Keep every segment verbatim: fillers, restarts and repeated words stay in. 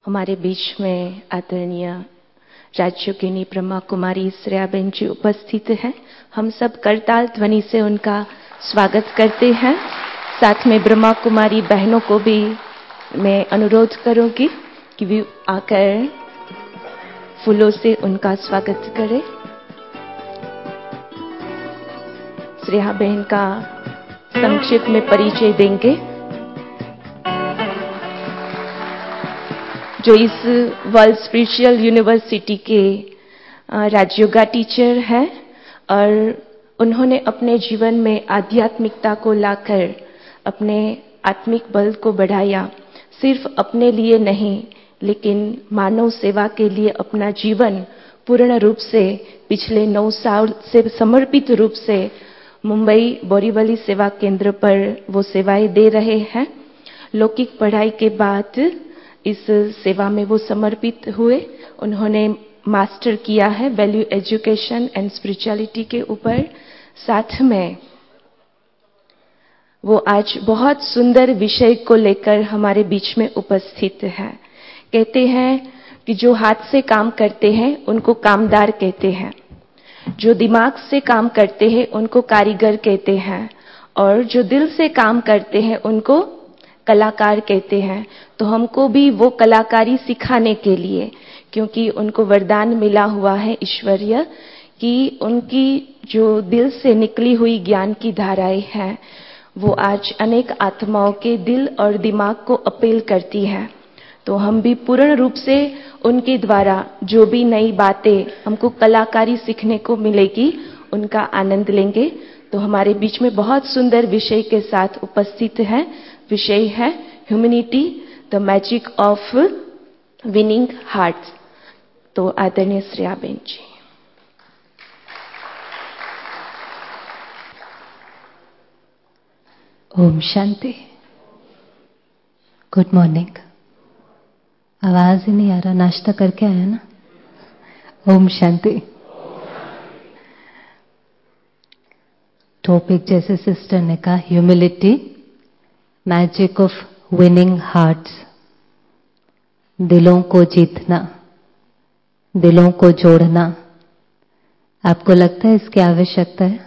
हमारे बीच में आदरणीय राज्योगिनी ब्रह्मा कुमारी श्रेयाबेन जी उपस्थित हैं। हम सब करताल ध्वनि से उनका स्वागत करते हैं। साथ में ब्रह्मा कुमारी बहनों को भी मैं अनुरोध करूंगी कि वे आकर फूलों से उनका स्वागत करें। श्रेयाबेन का संक्षिप्त में परिचय देंगे, जो इस वर्ल्ड स्पिरिचुअल यूनिवर्सिटी के राजयोगा टीचर हैं और उन्होंने अपने जीवन में आध्यात्मिकता को लाकर अपने आत्मिक बल को बढ़ाया। सिर्फ अपने लिए नहीं, लेकिन मानव सेवा के लिए अपना जीवन पूर्ण रूप से पिछले नौ साल से समर्पित रूप से मुंबई बोरीवली सेवा केंद्र पर वो सेवाएं दे रहे हैं। लौकिक पढ़ाई के बाद इस सेवा में वो समर्पित हुए। उन्होंने मास्टर किया है वैल्यू एजुकेशन एंड स्पिरिचुअलिटी के ऊपर। साथ में वो आज बहुत सुंदर विषय को लेकर हमारे बीच में उपस्थित है। कहते हैं कि जो हाथ से काम करते हैं उनको कामदार कहते हैं, जो दिमाग से काम करते हैं उनको कारीगर कहते हैं, और जो दिल से काम करते हैं उनको कलाकार कहते हैं। तो हमको भी वो कलाकारी सिखाने के लिए, क्योंकि उनको वरदान मिला हुआ है ईश्वरीय कि उनकी जो दिल से निकली हुई ज्ञान की धाराएं हैं वो आज अनेक आत्माओं के दिल और दिमाग को अपील करती हैं। तो हम भी पूर्ण रूप से उनके द्वारा जो भी नई बातें हमको कलाकारी सीखने को मिलेगी उनका आनंद लेंगे। तो हमारे बीच में बहुत सुंदर विषय के साथ उपस्थित है। विषय है humanity, the magic of winning hearts. तो आदरणीय श्रेयाबेन जी। ओम शांति। Good morning. आवाज ही नहीं आ रहा, नाश्ता करके आया ना? ओम शांति। टॉपिक जैसे सिस्टर ने कहा, humility, magic of winning hearts. दिलों को जीतना, दिलों को जोड़ना। आपको लगता है इसकी आवश्यकता है?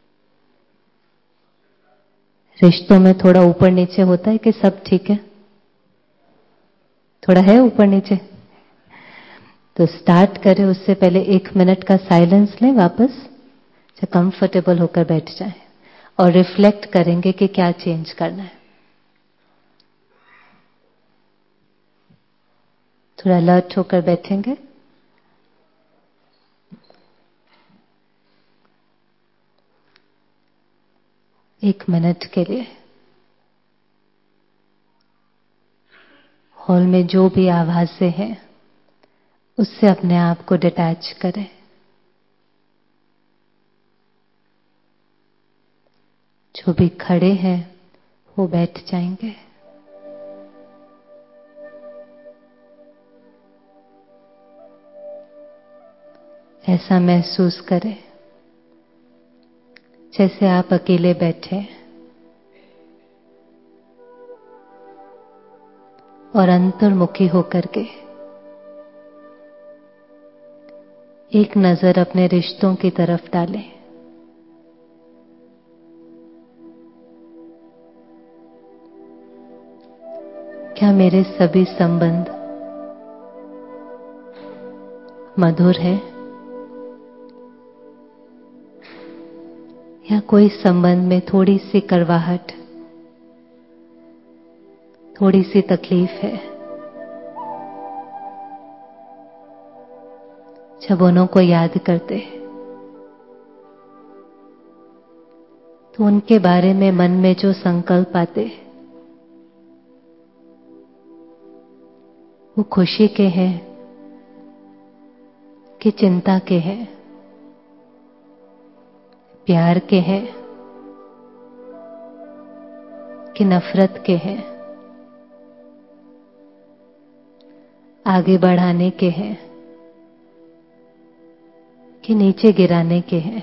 रिश्तों में थोड़ा ऊपर नीचे होता है कि सब ठीक है? थोड़ा है ऊपर नीचे? तो स्टार्ट करें उससे पहले एक मिनट का साइलेंस लें, वापस कंफर्टेबल होकर बैठ जाएं और रिफ्लेक्ट करेंगे कि क्या चेंज करना है। थोड़ा अलर्ट होकर बैठेंगे। एक मिनट के लिए हॉल में जो भी आवाजें हैं उससे अपने आप को डिटैच करें। जो भी खड़े हैं वो बैठ जाएंगे। ऐसा महसूस करें जैसे आप अकेले बैठे और अंतर्मुखी होकर के एक नजर अपने रिश्तों की तरफ डालें। क्या मेरे सभी संबंध मधुर है, या कोई संबंध में थोड़ी सी कड़वाहट, थोड़ी सी तकलीफ है? जब उन्हों को याद करते तो उनके बारे में मन में जो संकल्प आते वो खुशी के हैं कि चिंता के हैं, प्यार के हैं कि नफरत के हैं, आगे बढ़ाने के हैं कि नीचे गिराने के हैं?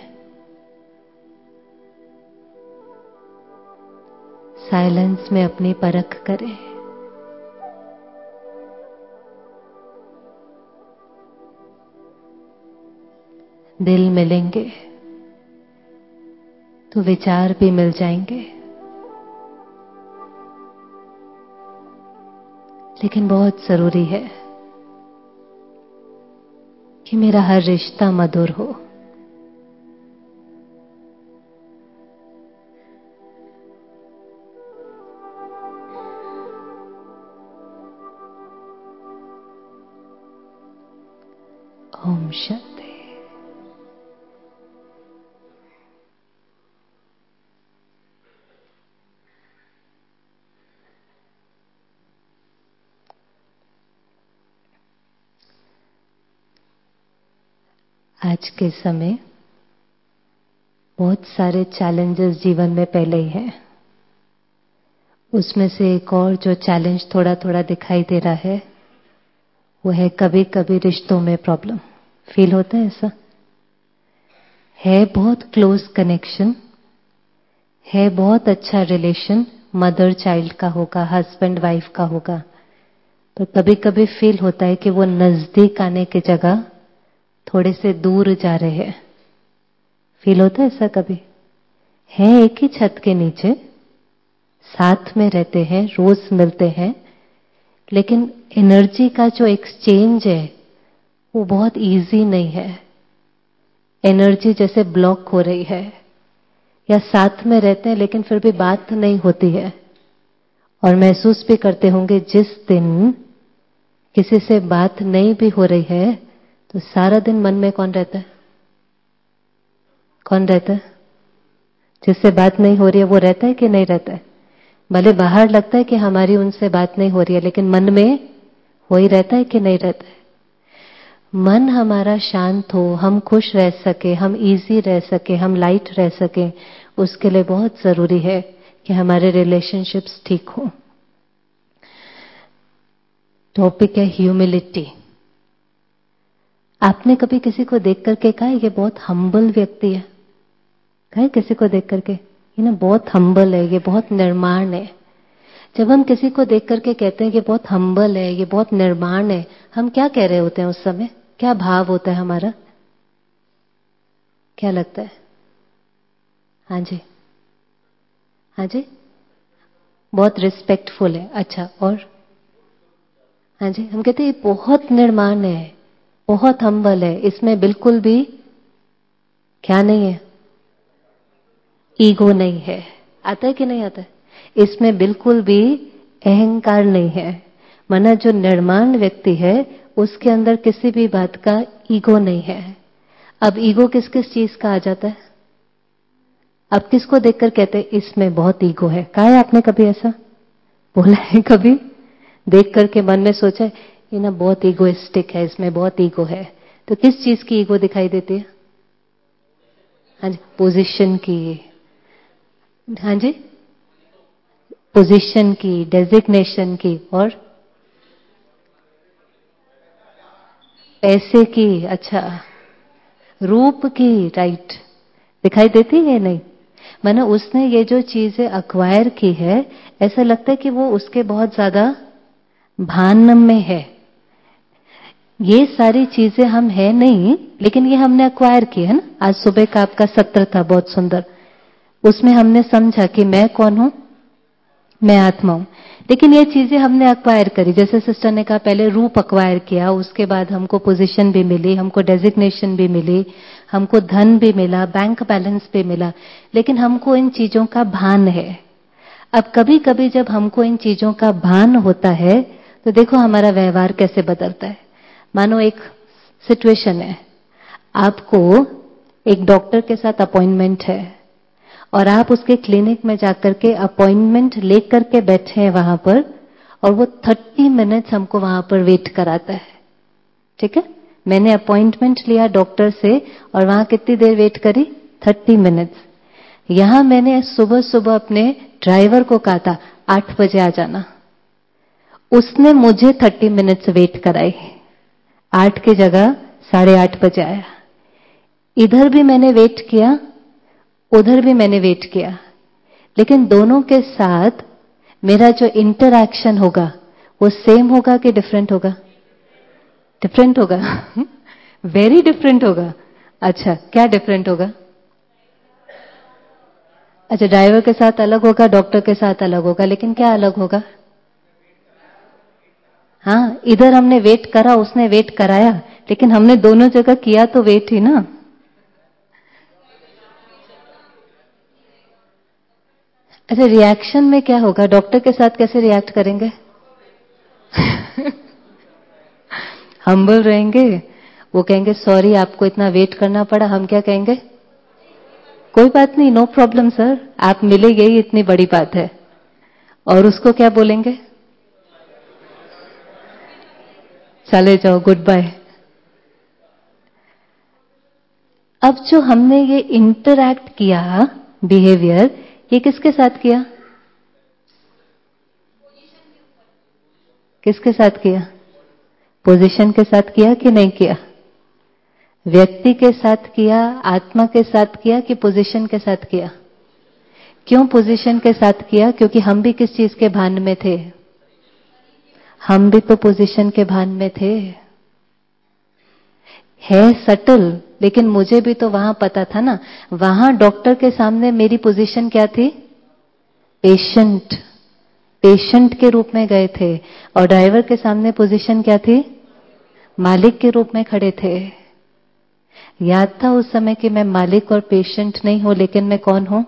साइलेंस में अपनी परख करें। दिल मिलेंगे तो विचार भी मिल जाएंगे। लेकिन बहुत जरूरी है कि मेरा हर रिश्ता मधुर हो। ओम शांति। आज के समय बहुत सारे चैलेंजेस जीवन में पहले ही हैं। उसमें से एक और जो चैलेंज थोड़ा थोड़ा दिखाई दे रहा है वो है कभी कभी रिश्तों में प्रॉब्लम। फील होता है ऐसा? है बहुत क्लोज कनेक्शन, है बहुत अच्छा रिलेशन, मदर चाइल्ड का होगा, हस्बैंड वाइफ का होगा, तो कभी कभी फील होता है कि वो नजदीक आने की जगह थोड़े से दूर जा रहे हैं। फील होता है ऐसा कभी? है एक ही छत के नीचे, साथ में रहते हैं, रोज मिलते हैं, लेकिन एनर्जी का जो एक्सचेंज है वो बहुत इजी नहीं है। एनर्जी जैसे ब्लॉक हो रही है, या साथ में रहते हैं लेकिन फिर भी बात नहीं होती है। और महसूस भी करते होंगे जिस दिन किसी से बात नहीं भी हो रही है तो सारा दिन मन में कौन रहता है? कौन रहता है? जिससे बात नहीं हो रही है वो रहता है कि नहीं रहता है? भले बाहर लगता है कि हमारी उनसे बात नहीं हो रही है, लेकिन मन में वही रहता है कि नहीं रहता है? मन हमारा शांत हो, हम खुश रह सके, हम इजी रह सके, हम लाइट रह सके, उसके लिए बहुत जरूरी है कि हमारे रिलेशनशिप्स ठीक हो। टॉपिक है ह्यूमिलिटी। आपने कभी किसी को देख करके कहा ये बहुत हम्बल व्यक्ति है? कहा है किसी को देख करके ये ना बहुत हम्बल है, ये बहुत निर्माण है? जब हम किसी को देख करके कहते हैं ये बहुत हम्बल है, ये बहुत निर्माण है, हम क्या कह रहे होते हैं उस समय? क्या भाव होता है हमारा? क्या लगता है? हाँ जी, हाँ जी, बहुत रिस्पेक्टफुल है। अच्छा, और? हाँ जी, हम कहते हैं बहुत निर्माण है, बहुत हम्बल है, इसमें बिल्कुल भी क्या नहीं है? ईगो नहीं है। आता है कि नहीं आता है? इसमें बिल्कुल भी अहंकार नहीं है। माना जो निर्माण व्यक्ति है उसके अंदर किसी भी बात का ईगो नहीं है। अब ईगो किस किस चीज का आ जाता है? अब किसको देखकर कहते हैं इसमें बहुत ईगो है? कहा है आपने कभी ऐसा बोला है? कभी देख करके मन में सोचा है ये ना बहुत ईगोइस्टिक है, इसमें बहुत ईगो है? तो किस चीज की ईगो दिखाई देती है? हाँ जी, पोजीशन की। हाँ जी, पोजीशन की, डेजिग्नेशन की, और पैसे की। अच्छा, रूप की, राइट। दिखाई देती है नहीं? माना उसने ये जो चीजें अक्वायर की है, ऐसा लगता है कि वो उसके बहुत ज्यादा भान में है। ये सारी चीजें हम है नहीं, लेकिन ये हमने अक्वायर की है ना। आज सुबह का आपका सत्र था बहुत सुंदर, उसमें हमने समझा कि मैं कौन हूं? मैं आत्मा हूं। लेकिन ये चीजें हमने अक्वायर करी, जैसे सिस्टर ने कहा पहले रूप अक्वायर किया, उसके बाद हमको पोजीशन भी मिली, हमको डेजिग्नेशन भी मिली, हमको धन भी मिला, बैंक बैलेंस भी मिला, लेकिन हमको इन चीजों का भान है। अब कभी कभी जब हमको इन चीजों का भान होता है तो देखो हमारा व्यवहार कैसे बदलता है। मानो एक सिचुएशन है, आपको एक डॉक्टर के साथ अपॉइंटमेंट है और आप उसके क्लिनिक में जाकर के अपॉइंटमेंट लेकर के बैठे हैं वहां पर, और वो थर्टी मिनट्स हमको वहां पर वेट कराता है। ठीक है, मैंने अपॉइंटमेंट लिया डॉक्टर से और वहां कितनी देर वेट करी? Thirty minutes. यहां मैंने सुबह सुबह अपने ड्राइवर को कहा था आठ बजे आ जाना, उसने मुझे थर्टी मिनट्स वेट कराई, आठ की जगह साढ़े आठ बजे आया। इधर भी मैंने वेट किया, उधर भी मैंने वेट किया, लेकिन दोनों के साथ मेरा जो इंटरैक्शन होगा वो सेम होगा कि डिफरेंट होगा? डिफरेंट होगा। वेरी डिफरेंट होगा। अच्छा, क्या डिफरेंट होगा? अच्छा, ड्राइवर के साथ अलग होगा, डॉक्टर के साथ अलग होगा, लेकिन क्या अलग होगा? हाँ, इधर हमने वेट करा, उसने वेट कराया, लेकिन हमने दोनों जगह किया तो वेट ही ना। अच्छा, रिएक्शन में क्या होगा? डॉक्टर के साथ कैसे रिएक्ट करेंगे? हम्बल रहेंगे। वो कहेंगे सॉरी आपको इतना वेट करना पड़ा। हम क्या कहेंगे? कोई बात नहीं, नो प्रॉब्लम सर, आप मिले यही इतनी बड़ी बात है। और उसको क्या बोलेंगे? चले जाओ, गुड बाय। अब जो हमने ये इंटरैक्ट किया बिहेवियर, ये किसके साथ किया? किसके साथ किया? पोजीशन के साथ किया कि नहीं किया? व्यक्ति के साथ किया, आत्मा के साथ किया कि पोजीशन के साथ किया? क्यों पोजीशन के साथ किया? क्योंकि हम भी किस चीज के भान में थे? हम भी तो पोजीशन के भान में थे। है सटल, लेकिन मुझे भी तो वहां पता था ना। वहां डॉक्टर के सामने मेरी पोजीशन क्या थी? पेशेंट। पेशेंट के रूप में गए थे। और ड्राइवर के सामने पोजीशन क्या थी? मालिक के रूप में खड़े थे। याद था उस समय कि मैं मालिक और पेशेंट नहीं हूं, लेकिन मैं कौन हूं?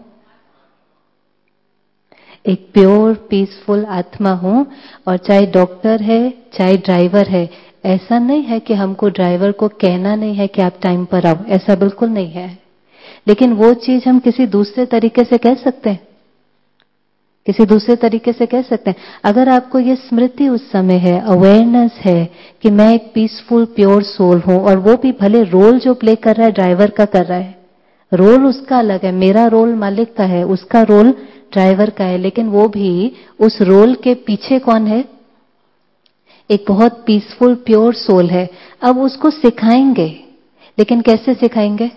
एक प्योर पीसफुल आत्मा हूं। और चाहे डॉक्टर है, चाहे ड्राइवर है, ऐसा नहीं है कि हमको ड्राइवर को कहना नहीं है कि आप टाइम पर आओ, ऐसा बिल्कुल नहीं है। लेकिन वो चीज हम किसी दूसरे तरीके से कह सकते हैं। किसी दूसरे तरीके से कह सकते हैं। अगर आपको ये स्मृति उस समय है, अवेयरनेस है कि मैं एक पीसफुल प्योर सोल हूं, और वो भी भले रोल जो प्ले कर रहा है ड्राइवर का कर रहा है, रोल उसका अलग है, मेरा रोल मालिक का है, उसका रोल ड्राइवर का है, लेकिन वो भी उस रोल के पीछे कौन है? एक बहुत पीसफुल प्योर सोल है। अब उसको सिखाएंगे, लेकिन कैसे सिखाएंगे?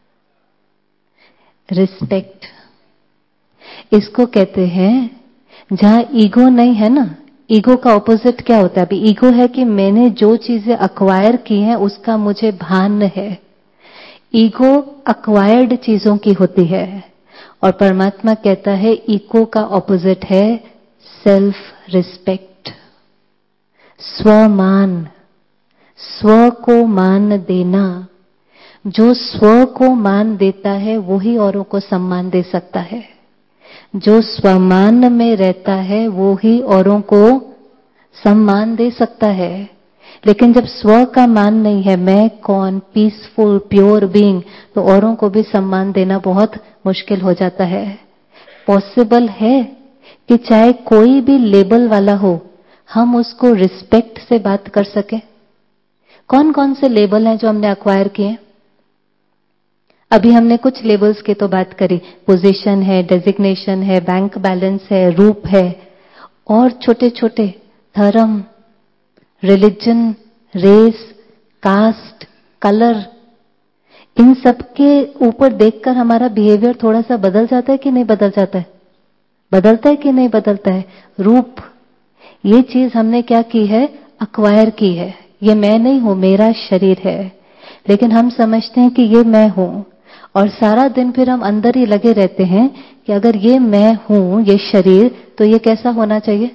रिस्पेक्ट। इसको कहते हैं, जहां ईगो नहीं है ना, ईगो का ऑपोजिट क्या होता है? अभी ईगो है कि मैंने जो चीजें अक्वायर की हैं उसका मुझे भान है। ईगो अक्वायर्ड चीजों की होती है। और परमात्मा कहता है ईगो का ऑपोजिट है सेल्फ रिस्पेक्ट, स्वमान, स्व को मान देना। जो स्व को मान देता है वही औरों को सम्मान दे सकता है। जो स्वमान में रहता है वो ही औरों को सम्मान दे सकता है। लेकिन जब स्व का मान नहीं है, मैं कौन, पीसफुल प्योर बीइंग, तो औरों को भी सम्मान देना बहुत मुश्किल हो जाता है। पॉसिबल है कि चाहे कोई भी लेबल वाला हो, हम उसको रिस्पेक्ट से बात कर सके। कौन कौन से लेबल हैं जो हमने अक्वायर किए? अभी हमने कुछ लेबल्स की तो बात करी, पोजीशन है, डेजिग्नेशन है, बैंक बैलेंस है, रूप है, और छोटे छोटे धर्म, रिलीजन, रेस, कास्ट, कलर, इन सब के ऊपर देखकर हमारा बिहेवियर थोड़ा सा बदल जाता है कि नहीं बदल जाता है? बदलता है कि नहीं बदलता है? रूप, ये चीज हमने क्या की है? अक्वायर की है। ये मैं नहीं हूं, मेरा शरीर है, लेकिन हम समझते हैं कि ये मैं हूं। और सारा दिन फिर हम अंदर ही लगे रहते हैं कि अगर ये मैं हूं, ये शरीर, तो ये कैसा होना चाहिए?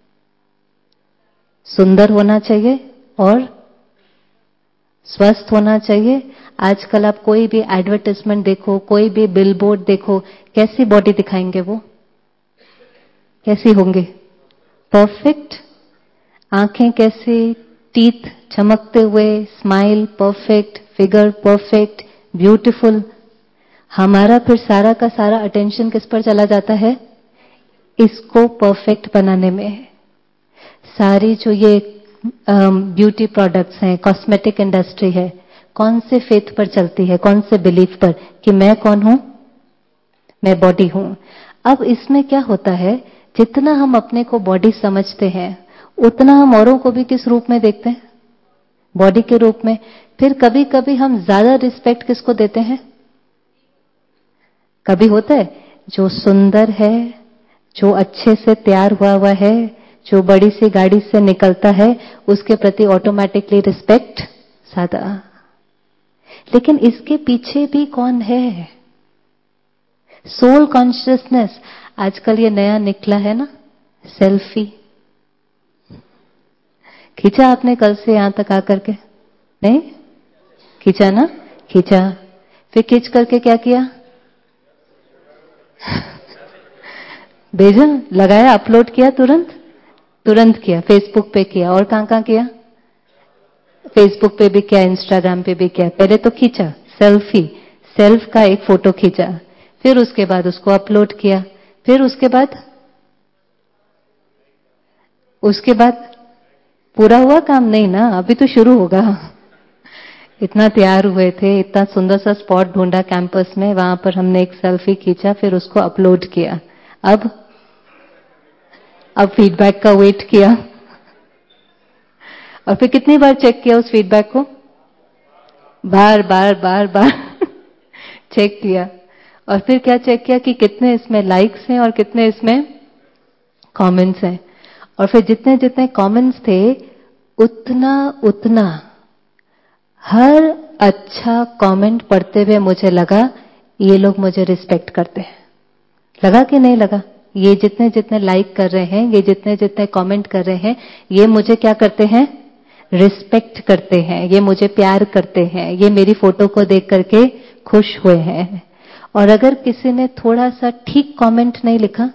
सुंदर होना चाहिए और स्वस्थ होना चाहिए। आजकल आप कोई भी एडवर्टाइजमेंट देखो, कोई भी बिलबोर्ड देखो, कैसी बॉडी दिखाएंगे? वो कैसी होंगे? परफेक्ट। आंखें कैसे, टीथ चमकते हुए, smile perfect, figure perfect, beautiful. हमारा फिर सारा का सारा अटेंशन किस पर चला जाता है? इसको परफेक्ट बनाने में। सारी जो ये ब्यूटी प्रोडक्ट्स हैं, कॉस्मेटिक इंडस्ट्री है, कौन से फेथ पर चलती है? कौन से बिलीफ पर? कि मैं कौन हूं? मैं बॉडी हूं। अब इसमें क्या होता है, जितना हम अपने को बॉडी समझते हैं, उतना हम औरों को भी किस रूप में देखते हैं? बॉडी के रूप में। फिर कभी कभी हम ज्यादा रिस्पेक्ट किसको देते हैं? कभी होता है जो सुंदर है, जो अच्छे से तैयार हुआ हुआ है, जो बड़ी सी गाड़ी से निकलता है, उसके प्रति ऑटोमेटिकली रिस्पेक्ट ज्यादा। लेकिन इसके पीछे भी कौन है? Soul consciousness. आजकल ये नया निकला है ना, सेल्फी। खींचा आपने कल से यहां तक आकर के? नहीं खींचा ना? खींचा, फिर खींच करके क्या किया? भेजा, लगाया, अपलोड किया, तुरंत तुरंत किया, फेसबुक पे किया, और कहां कहां किया? फेसबुक पे भी किया, इंस्टाग्राम पे भी किया। पहले तो खींचा सेल्फी, सेल्फ का एक फोटो खींचा, फिर उसके बाद उसको अपलोड किया, फिर उसके बाद उसके बाद पूरा हुआ काम? नहीं ना, अभी तो शुरू होगा। इतना तैयार हुए थे, इतना सुंदर सा स्पॉट ढूंढा कैंपस में, वहां पर हमने एक सेल्फी खींचा, फिर उसको अपलोड किया। अब अब फीडबैक का वेट किया, और फिर कितनी बार चेक किया उस फीडबैक को? बार बार बार बार चेक किया। और फिर क्या चेक किया कि कितने इसमें लाइक्स हैं और कितने इसमें कमेंट्स हैं। और फिर जितने जितने कमेंट्स थे, उतना उतना हर अच्छा कमेंट पढ़ते हुए मुझे लगा ये लोग मुझे रिस्पेक्ट करते हैं। लगा कि नहीं लगा? ये जितने जितने लाइक कर रहे हैं, ये जितने जितने कमेंट कर रहे हैं, ये मुझे क्या करते हैं? रिस्पेक्ट करते हैं, ये मुझे प्यार करते हैं, ये मेरी फोटो को देख करके खुश हुए हैं। और अगर किसी ने थोड़ा सा ठीक कमेंट नहीं लिखा,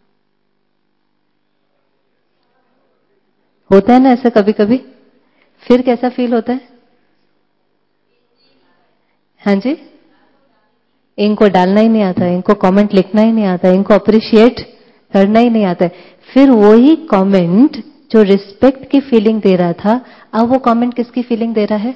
होता है ना ऐसा कभी कभी, फिर कैसा फील होता है? हाँ जी, इनको डालना ही नहीं आता, इनको कमेंट लिखना ही नहीं आता, इनको अप्रिशिएट करना ही नहीं आता है। फिर वही कमेंट जो रिस्पेक्ट की फीलिंग दे रहा था, अब वो कमेंट किसकी फीलिंग दे रहा है?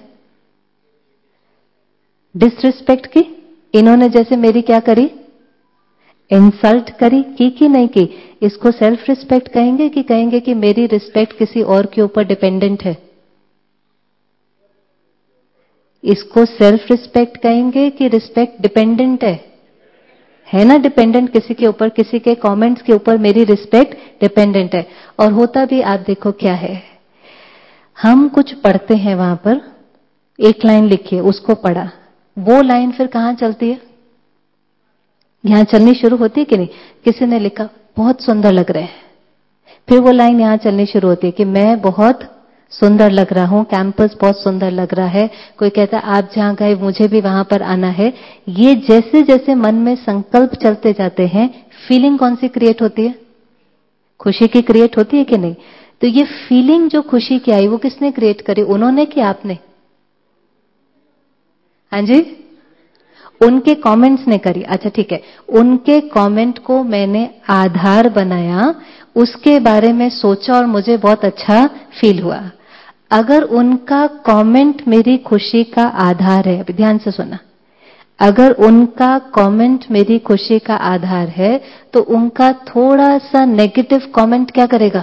डिसरिस्पेक्ट की। इन्होंने जैसे मेरी क्या करी? इंसल्ट करी, की कि नहीं की? इसको सेल्फ रिस्पेक्ट कहेंगे कि कहेंगे कि मेरी रिस्पेक्ट किसी और के ऊपर डिपेंडेंट है? इसको सेल्फ रिस्पेक्ट कहेंगे कि रिस्पेक्ट डिपेंडेंट है? है ना डिपेंडेंट, किसी के ऊपर, किसी के कमेंट्स के ऊपर मेरी रिस्पेक्ट डिपेंडेंट है। और होता भी आप देखो क्या है, हम कुछ पढ़ते हैं, वहां पर एक लाइन लिखी है, उसको पढ़ा, वो लाइन फिर कहां चलती है? यहां चलनी शुरू होती है कि नहीं? किसी ने लिखा बहुत सुंदर लग रहे हैं, फिर वो लाइन यहां चलनी शुरू होती है कि मैं बहुत सुंदर लग रहा हूं, कैंपस बहुत सुंदर लग रहा है। कोई कहता है आप जहां गए मुझे भी वहां पर आना है। ये जैसे जैसे मन में संकल्प चलते जाते हैं, फीलिंग कौन सी क्रिएट होती है? खुशी की क्रिएट होती है कि नहीं? तो ये फीलिंग जो खुशी की आई, वो किसने क्रिएट करी? उन्होंने कि आपने? हाँ जी, उनके कमेंट्स ने करी। अच्छा ठीक है, उनके कमेंट को मैंने आधार बनाया, उसके बारे में सोचा और मुझे बहुत अच्छा फील हुआ। अगर उनका कमेंट मेरी खुशी का आधार है, अभी ध्यान से सुना, अगर उनका कमेंट मेरी खुशी का आधार है, तो उनका थोड़ा सा नेगेटिव कमेंट क्या करेगा?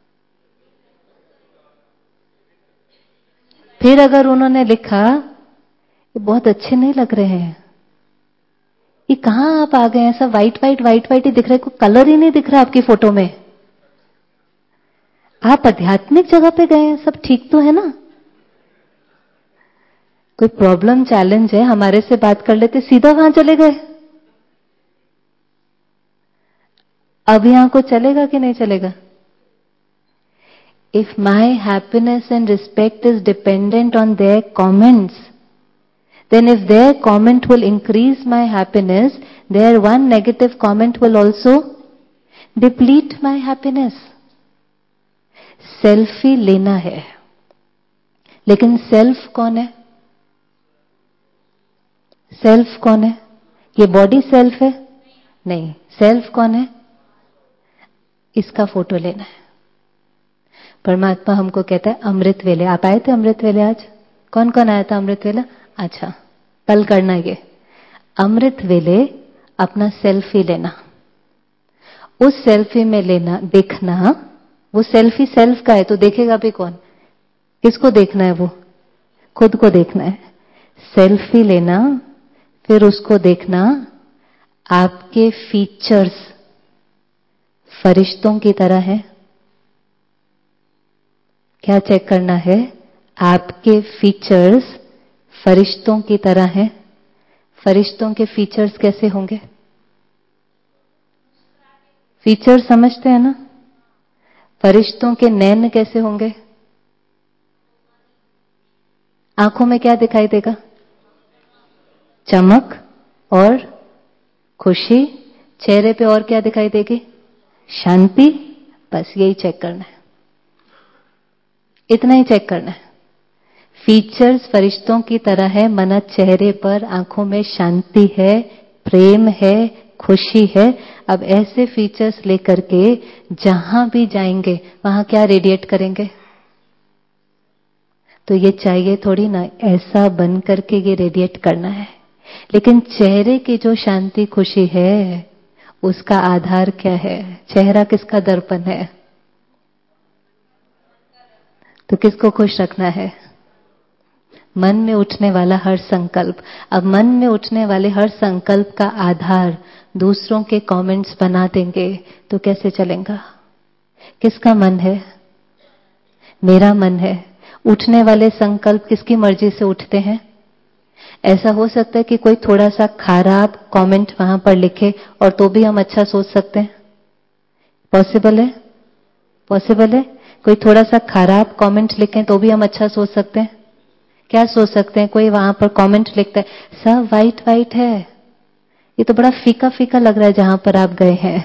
फिर अगर उन्होंने लिखा ये बहुत अच्छे नहीं लग रहे हैं, ये कहां आप आ गए, ऐसा व्हाइट व्हाइट व्हाइट व्हाइट ही दिख रहा है, कोई कलर ही नहीं दिख रहा आपकी फोटो में, आप आध्यात्मिक जगह पे गए हैं, सब ठीक तो है ना? कोई प्रॉब्लम चैलेंज है, हमारे से बात कर लेते, सीधा वहां चले गए। अब यहां को चलेगा कि नहीं चलेगा? If my happiness and respect is dependent on their comments, then if their comment will increase my happiness, their one negative comment will also deplete my happiness. Selfie लेना है, लेकिन सेल्फ कौन है? सेल्फ कौन है? ये बॉडी सेल्फ है? नहीं, सेल्फ कौन है? इसका फोटो लेना है। परमात्मा हमको कहता है अमृत वेले, आप आए थे अमृत वेले आज? कौन कौन आया था अमृत वेला? अच्छा, कल करना ये अमृत वेले, अपना सेल्फी लेना, उस सेल्फी में लेना, देखना, वो सेल्फी सेल्फ का है तो देखेगा भी कौन? किसको देखना है? वो खुद को देखना है। सेल्फी लेना, फिर उसको देखना, आपके फीचर्स फरिश्तों की तरह है। क्या चेक करना है? आपके फीचर्स फरिश्तों की तरह हैं। फरिश्तों के फीचर्स कैसे होंगे? फीचर समझते हैं ना? फरिश्तों के नैन कैसे होंगे? आंखों में क्या दिखाई देगा? चमक और खुशी। चेहरे पे और क्या दिखाई देगी? शांति। बस यही चेक करना है, इतना ही चेक करना है। फीचर्स फरिश्तों की तरह है, मना चेहरे पर आंखों में शांति है, प्रेम है, खुशी है। अब ऐसे फीचर्स लेकर के जहां भी जाएंगे वहां क्या रेडिएट करेंगे? तो ये चाहिए थोड़ी ना ऐसा बन करके ये रेडिएट करना है। लेकिन चेहरे की जो शांति खुशी है उसका आधार क्या है? चेहरा किसका दर्पण है? तो किसको खुश रखना है? मन में उठने वाला हर संकल्प। अब मन में उठने वाले हर संकल्प का आधार दूसरों के कमेंट्स बना देंगे तो कैसे चलेगा? किसका मन है? मेरा मन है। उठने वाले संकल्प किसकी मर्जी से उठते हैं? ऐसा हो सकता है कि कोई थोड़ा सा खराब कमेंट वहां पर लिखे और तो भी हम अच्छा सोच सकते हैं? पॉसिबल है? पॉसिबल है? कोई थोड़ा सा खराब कमेंट लिखें तो भी हम अच्छा सोच सकते हैं? क्या सोच सकते हैं? कोई वहां पर कमेंट लिखता है, सब वाइट वाइट है, ये तो बड़ा फीका फीका लग रहा है जहां पर आप गए हैं।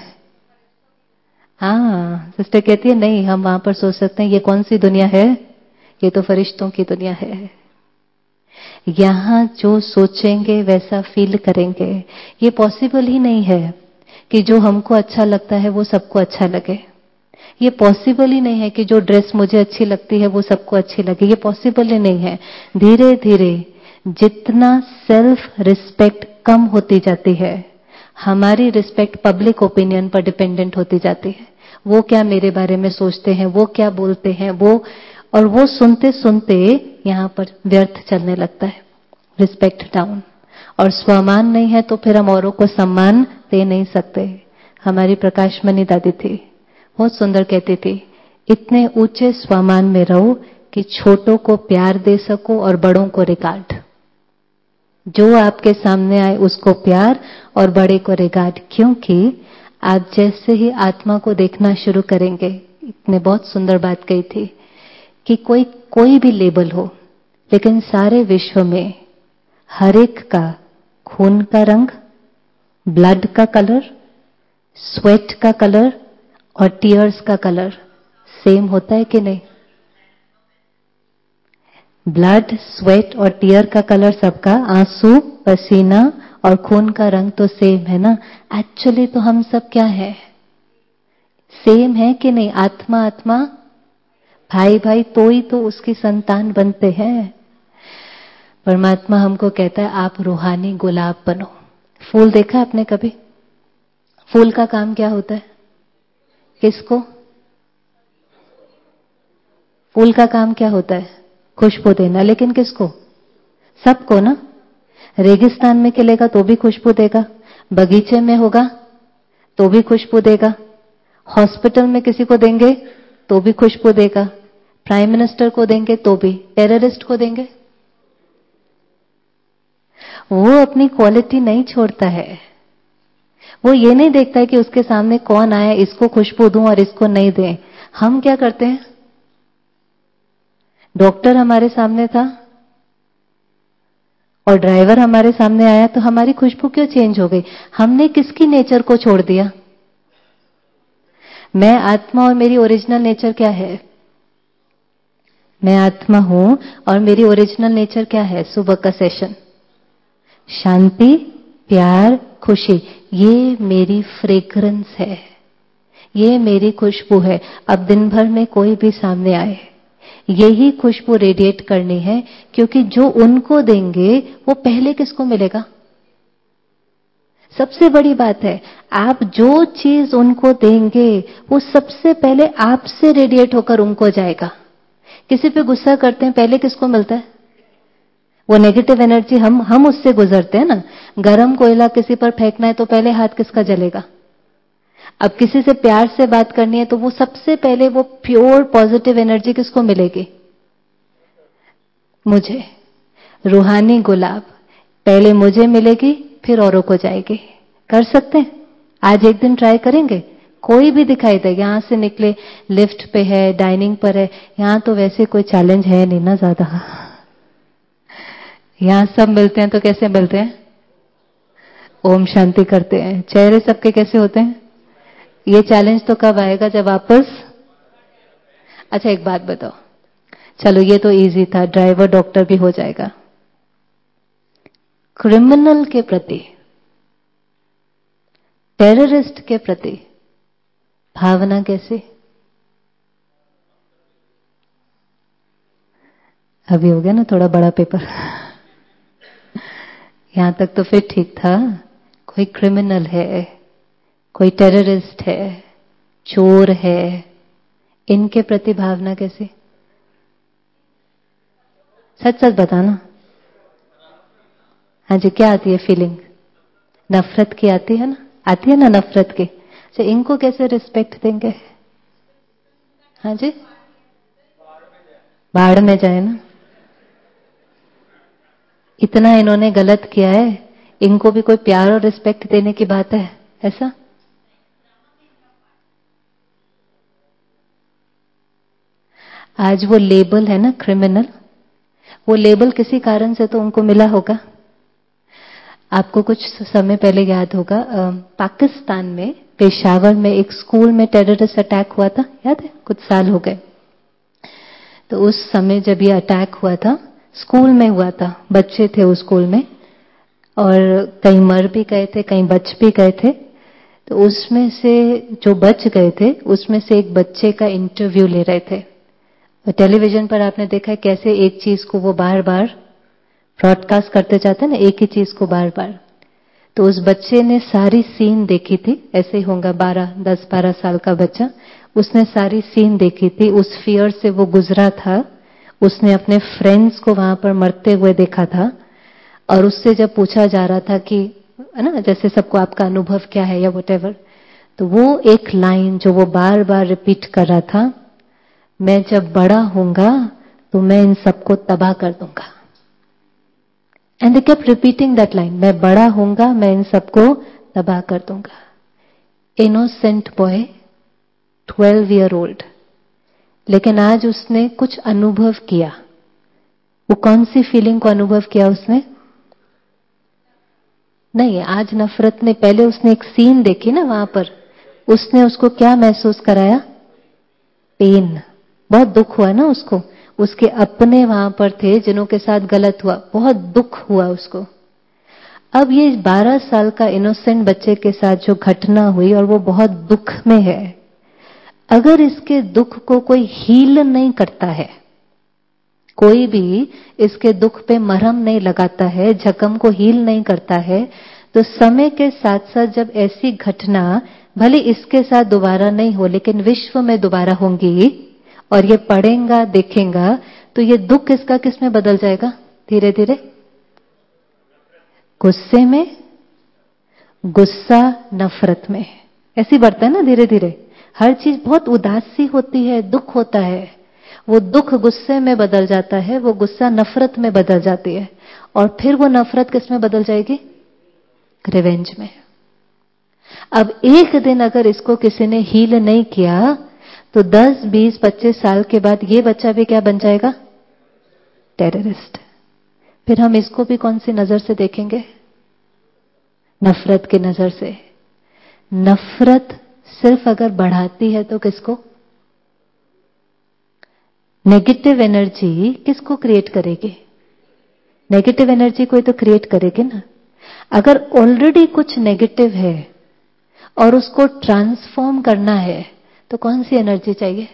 हाँ, सिस्टर कहती है नहीं, हम वहां पर सोच सकते हैं ये कौन सी दुनिया है? ये तो फरिश्तों की दुनिया है। यहां जो सोचेंगे वैसा फील करेंगे। ये पॉसिबल ही नहीं है कि जो हमको अच्छा लगता है वो सबको अच्छा लगे। ये पॉसिबल ही नहीं है कि जो ड्रेस मुझे अच्छी लगती है वो सबको अच्छी लगे। ये पॉसिबल ही नहीं है। धीरे धीरे जितना सेल्फ रिस्पेक्ट कम होती जाती है, हमारी रिस्पेक्ट पब्लिक ओपिनियन पर डिपेंडेंट होती जाती है। वो क्या मेरे बारे में सोचते हैं, वो क्या बोलते हैं, वो और वो सुनते सुनते यहां पर व्यर्थ चलने लगता है। Respect down. और स्वमान नहीं है तो फिर हम औरों को सम्मान दे नहीं सकते। हमारी प्रकाशमणि दादी थी, बहुत सुंदर कहती थी, इतने ऊंचे स्वमान में रहो कि छोटों को प्यार दे सको और बड़ों को रिगार्ड। जो आपके सामने आए उसको प्यार और बड़े को रिगार्ड। क्योंकि आप जैसे ही आत्मा को देखना शुरू करेंगे, ने बहुत सुंदर बात कही थी कि कोई कोई भी लेबल हो, लेकिन सारे विश्व में हर एक का खून का रंग, ब्लड का कलर, स्वेट का कलर और टीयर्स का कलर सेम होता है कि नहीं? ब्लड, स्वेट और टीयर का कलर सबका, आंसू, पसीना और खून का रंग तो सेम है ना। एक्चुअली तो हम सब क्या है? सेम है कि नहीं? आत्मा आत्मा, भाई भाई, तो ही तो उसकी संतान बनते हैं। परमात्मा हमको कहता है आप रूहानी गुलाब बनो। फूल देखा आपने कभी? फूल का काम क्या होता है? किसको? फूल का काम क्या होता है? खुशबू देना। लेकिन किसको? सबको ना। रेगिस्तान में खिलेगा तो भी खुशबू देगा, बगीचे में होगा तो भी खुशबू देगा, हॉस्पिटल में किसी को देंगे तो भी खुशबू देगा, प्राइम मिनिस्टर को देंगे तो भी, टेररिस्ट को देंगे। वो अपनी क्वालिटी नहीं छोड़ता है। वो ये नहीं देखता है कि उसके सामने कौन आया, इसको खुशबू दूं और इसको नहीं दें। हम क्या करते हैं? डॉक्टर हमारे सामने था और ड्राइवर हमारे सामने आया तो हमारी खुशबू क्यों चेंज हो गई? हमने किसकी नेचर को छोड़ दिया? मैं आत्मा और मेरी ओरिजिनल नेचर क्या है? मैं आत्मा हूं और मेरी ओरिजिनल नेचर क्या है? सुबह का सेशन, शांति, प्यार, खुशी। ये मेरी फ्रेग्रेंस है, ये मेरी खुशबू है। अब दिन भर में कोई भी सामने आए, यही खुशबू रेडिएट करनी है, क्योंकि जो उनको देंगे वो पहले किसको मिलेगा? सबसे बड़ी बात है, आप जो चीज उनको देंगे वो सबसे पहले आपसे रेडिएट होकर उनको जाएगा। किसी पे गुस्सा करते हैं, पहले किसको मिलता है? वो नेगेटिव एनर्जी हम हम उससे गुजरते हैं ना। गरम कोयला किसी पर फेंकना है तो पहले हाथ किसका जलेगा? अब किसी से प्यार से बात करनी है तो वो सबसे पहले वो प्योर पॉजिटिव एनर्जी किसको मिलेगी? मुझे। रूहानी गुलाब पहले मुझे मिलेगी फिर औरों को जाएगी। कर सकते हैं? आज एक दिन ट्राई करेंगे। कोई भी दिखाई दे, यहां से निकले लिफ्ट पे है, डाइनिंग पर है, यहां तो वैसे कोई चैलेंज है नहीं ना ज्यादा। यहां सब मिलते हैं तो कैसे मिलते हैं? ओम शांति करते हैं। चेहरे सबके कैसे होते हैं? ये चैलेंज तो कब आएगा? जब वापस। अच्छा एक बात बताओ, चलो ये तो इजी था, ड्राइवर डॉक्टर भी हो जाएगा। क्रिमिनल के प्रति, टेररिस्ट के प्रति भावना कैसे? अभी हो गया ना थोड़ा बड़ा पेपर। यहां तक तो फिर ठीक था। कोई क्रिमिनल है, कोई टेररिस्ट है, चोर है, इनके प्रति भावना कैसे? सच सच बताना। हाँ जी, क्या आती है फीलिंग? नफरत की आती है ना? आती है ना नफरत की? अच्छा, इनको कैसे रिस्पेक्ट देंगे? हाँ जी, बाढ़ में जाए ना। इतना इन्होंने गलत किया है, इनको भी कोई प्यार और रिस्पेक्ट देने की बात है ऐसा? आज वो लेबल है ना क्रिमिनल, वो लेबल किसी कारण से तो उनको मिला होगा। आपको कुछ समय पहले याद होगा, पाकिस्तान में पेशावर में एक स्कूल में टेररिस्ट अटैक हुआ था, याद है? कुछ साल हो गए। तो उस समय जब ये अटैक हुआ था, स्कूल में हुआ था, बच्चे थे उस स्कूल में, और कई मर भी गए थे, कई बच भी गए थे। तो उसमें से जो बच गए थे, उसमें से एक बच्चे का इंटरव्यू ले रहे थे। तो टेलीविजन पर आपने देखा है कैसे एक चीज को वो बार बार ब्रॉडकास्ट करते जाते हैं ना, एक ही चीज को बार बार। तो उस बच्चे ने सारी सीन देखी थी, ऐसे ही होगा बारह दस बारह साल का बच्चा, उसने सारी सीन देखी थी, उस फियर से वो गुजरा था। उसने अपने फ्रेंड्स को वहां पर मरते हुए देखा था, और उससे जब पूछा जा रहा था कि है ना, जैसे सबको आपका अनुभव क्या है या व्हाटएवर, तो वो एक लाइन जो वो बार बार रिपीट कर रहा था, मैं जब बड़ा होऊंगा तो मैं इन सबको तबाह कर दूंगा। And they kept repeating that line, मैं बड़ा होऊंगा, मैं इन सबको तबाह कर दूंगा। Innocent boy, twelve year old, लेकिन आज उसने कुछ अनुभव किया। वो कौन सी फीलिंग को अनुभव किया उसने? नहीं, आज नफरत ने, पहले उसने एक सीन देखी ना वहां पर, उसने उसको क्या महसूस कराया? पेन। बहुत दुख हुआ ना उसको, उसके अपने वहां पर थे जिन्हों के साथ गलत हुआ, बहुत दुख हुआ उसको। अब ये बारह साल का इनोसेंट बच्चे के साथ जो घटना हुई, और वो बहुत दुख में है, अगर इसके दुख को कोई हील नहीं करता है, कोई भी इसके दुख पे मरहम नहीं लगाता है, जख्म को हील नहीं करता है, तो समय के साथ साथ जब ऐसी घटना भले इसके साथ दोबारा नहीं हो, लेकिन विश्व में दोबारा होंगी, और ये पढ़ेगा देखेगा, तो ये दुख इसका किस में बदल जाएगा? धीरे धीरे गुस्से में, गुस्सा नफरत में, ऐसी बढ़ता है ना धीरे धीरे। हर चीज बहुत उदासी होती है, दुख होता है, वो दुख गुस्से में बदल जाता है, वो गुस्सा नफरत में बदल जाती है, और फिर वो नफरत किस में बदल जाएगी? रिवेंज में। अब एक दिन अगर इसको किसी ने हील नहीं किया, तो दस बीस पच्चीस साल के बाद ये बच्चा भी क्या बन जाएगा? टेररिस्ट। फिर हम इसको भी कौन सी नजर से देखेंगे? नफरत की नजर से। नफरत सिर्फ अगर बढ़ाती है तो किसको? नेगेटिव एनर्जी किसको क्रिएट करेगी? नेगेटिव एनर्जी को ही तो क्रिएट करेगी ना। अगर ऑलरेडी कुछ नेगेटिव है और उसको ट्रांसफॉर्म करना है, तो कौन सी एनर्जी चाहिए?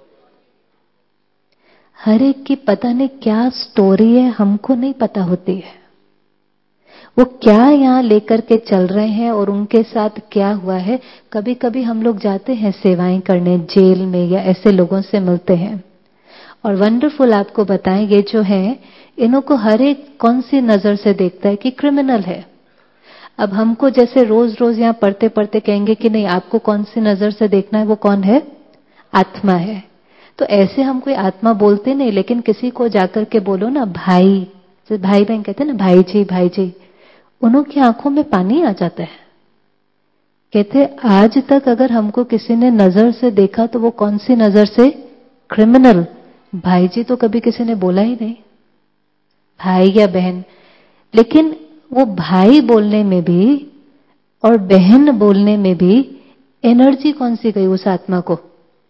हर एक की पता नहीं क्या स्टोरी है, हमको नहीं पता होती है। वो क्या यहां लेकर के चल रहे हैं और उनके साथ क्या हुआ है। कभी कभी हम लोग जाते हैं सेवाएं करने जेल में, या ऐसे लोगों से मिलते हैं, और वंडरफुल आपको बताएं, ये जो है इन्हों को हर एक कौन सी नजर से देखता है कि क्रिमिनल है। अब हमको जैसे रोज रोज यहां पढ़ते पढ़ते कहेंगे कि नहीं, आपको कौन सी नजर से देखना है, वो कौन है? आत्मा है। तो ऐसे हम कोई आत्मा बोलते नहीं, लेकिन किसी को जाकर के बोलो ना भाई, तो भाई बहन कहते हैं ना, भाई जी भाई जी, उन्हों की आंखों में पानी आ जाता है। कहते आज तक अगर हमको किसी ने नजर से देखा तो वो कौन सी नजर से? क्रिमिनल। भाई जी तो कभी किसी ने बोला ही नहीं, भाई या बहन। लेकिन वो भाई बोलने में भी और बहन बोलने में भी एनर्जी कौन सी गई उस आत्मा को?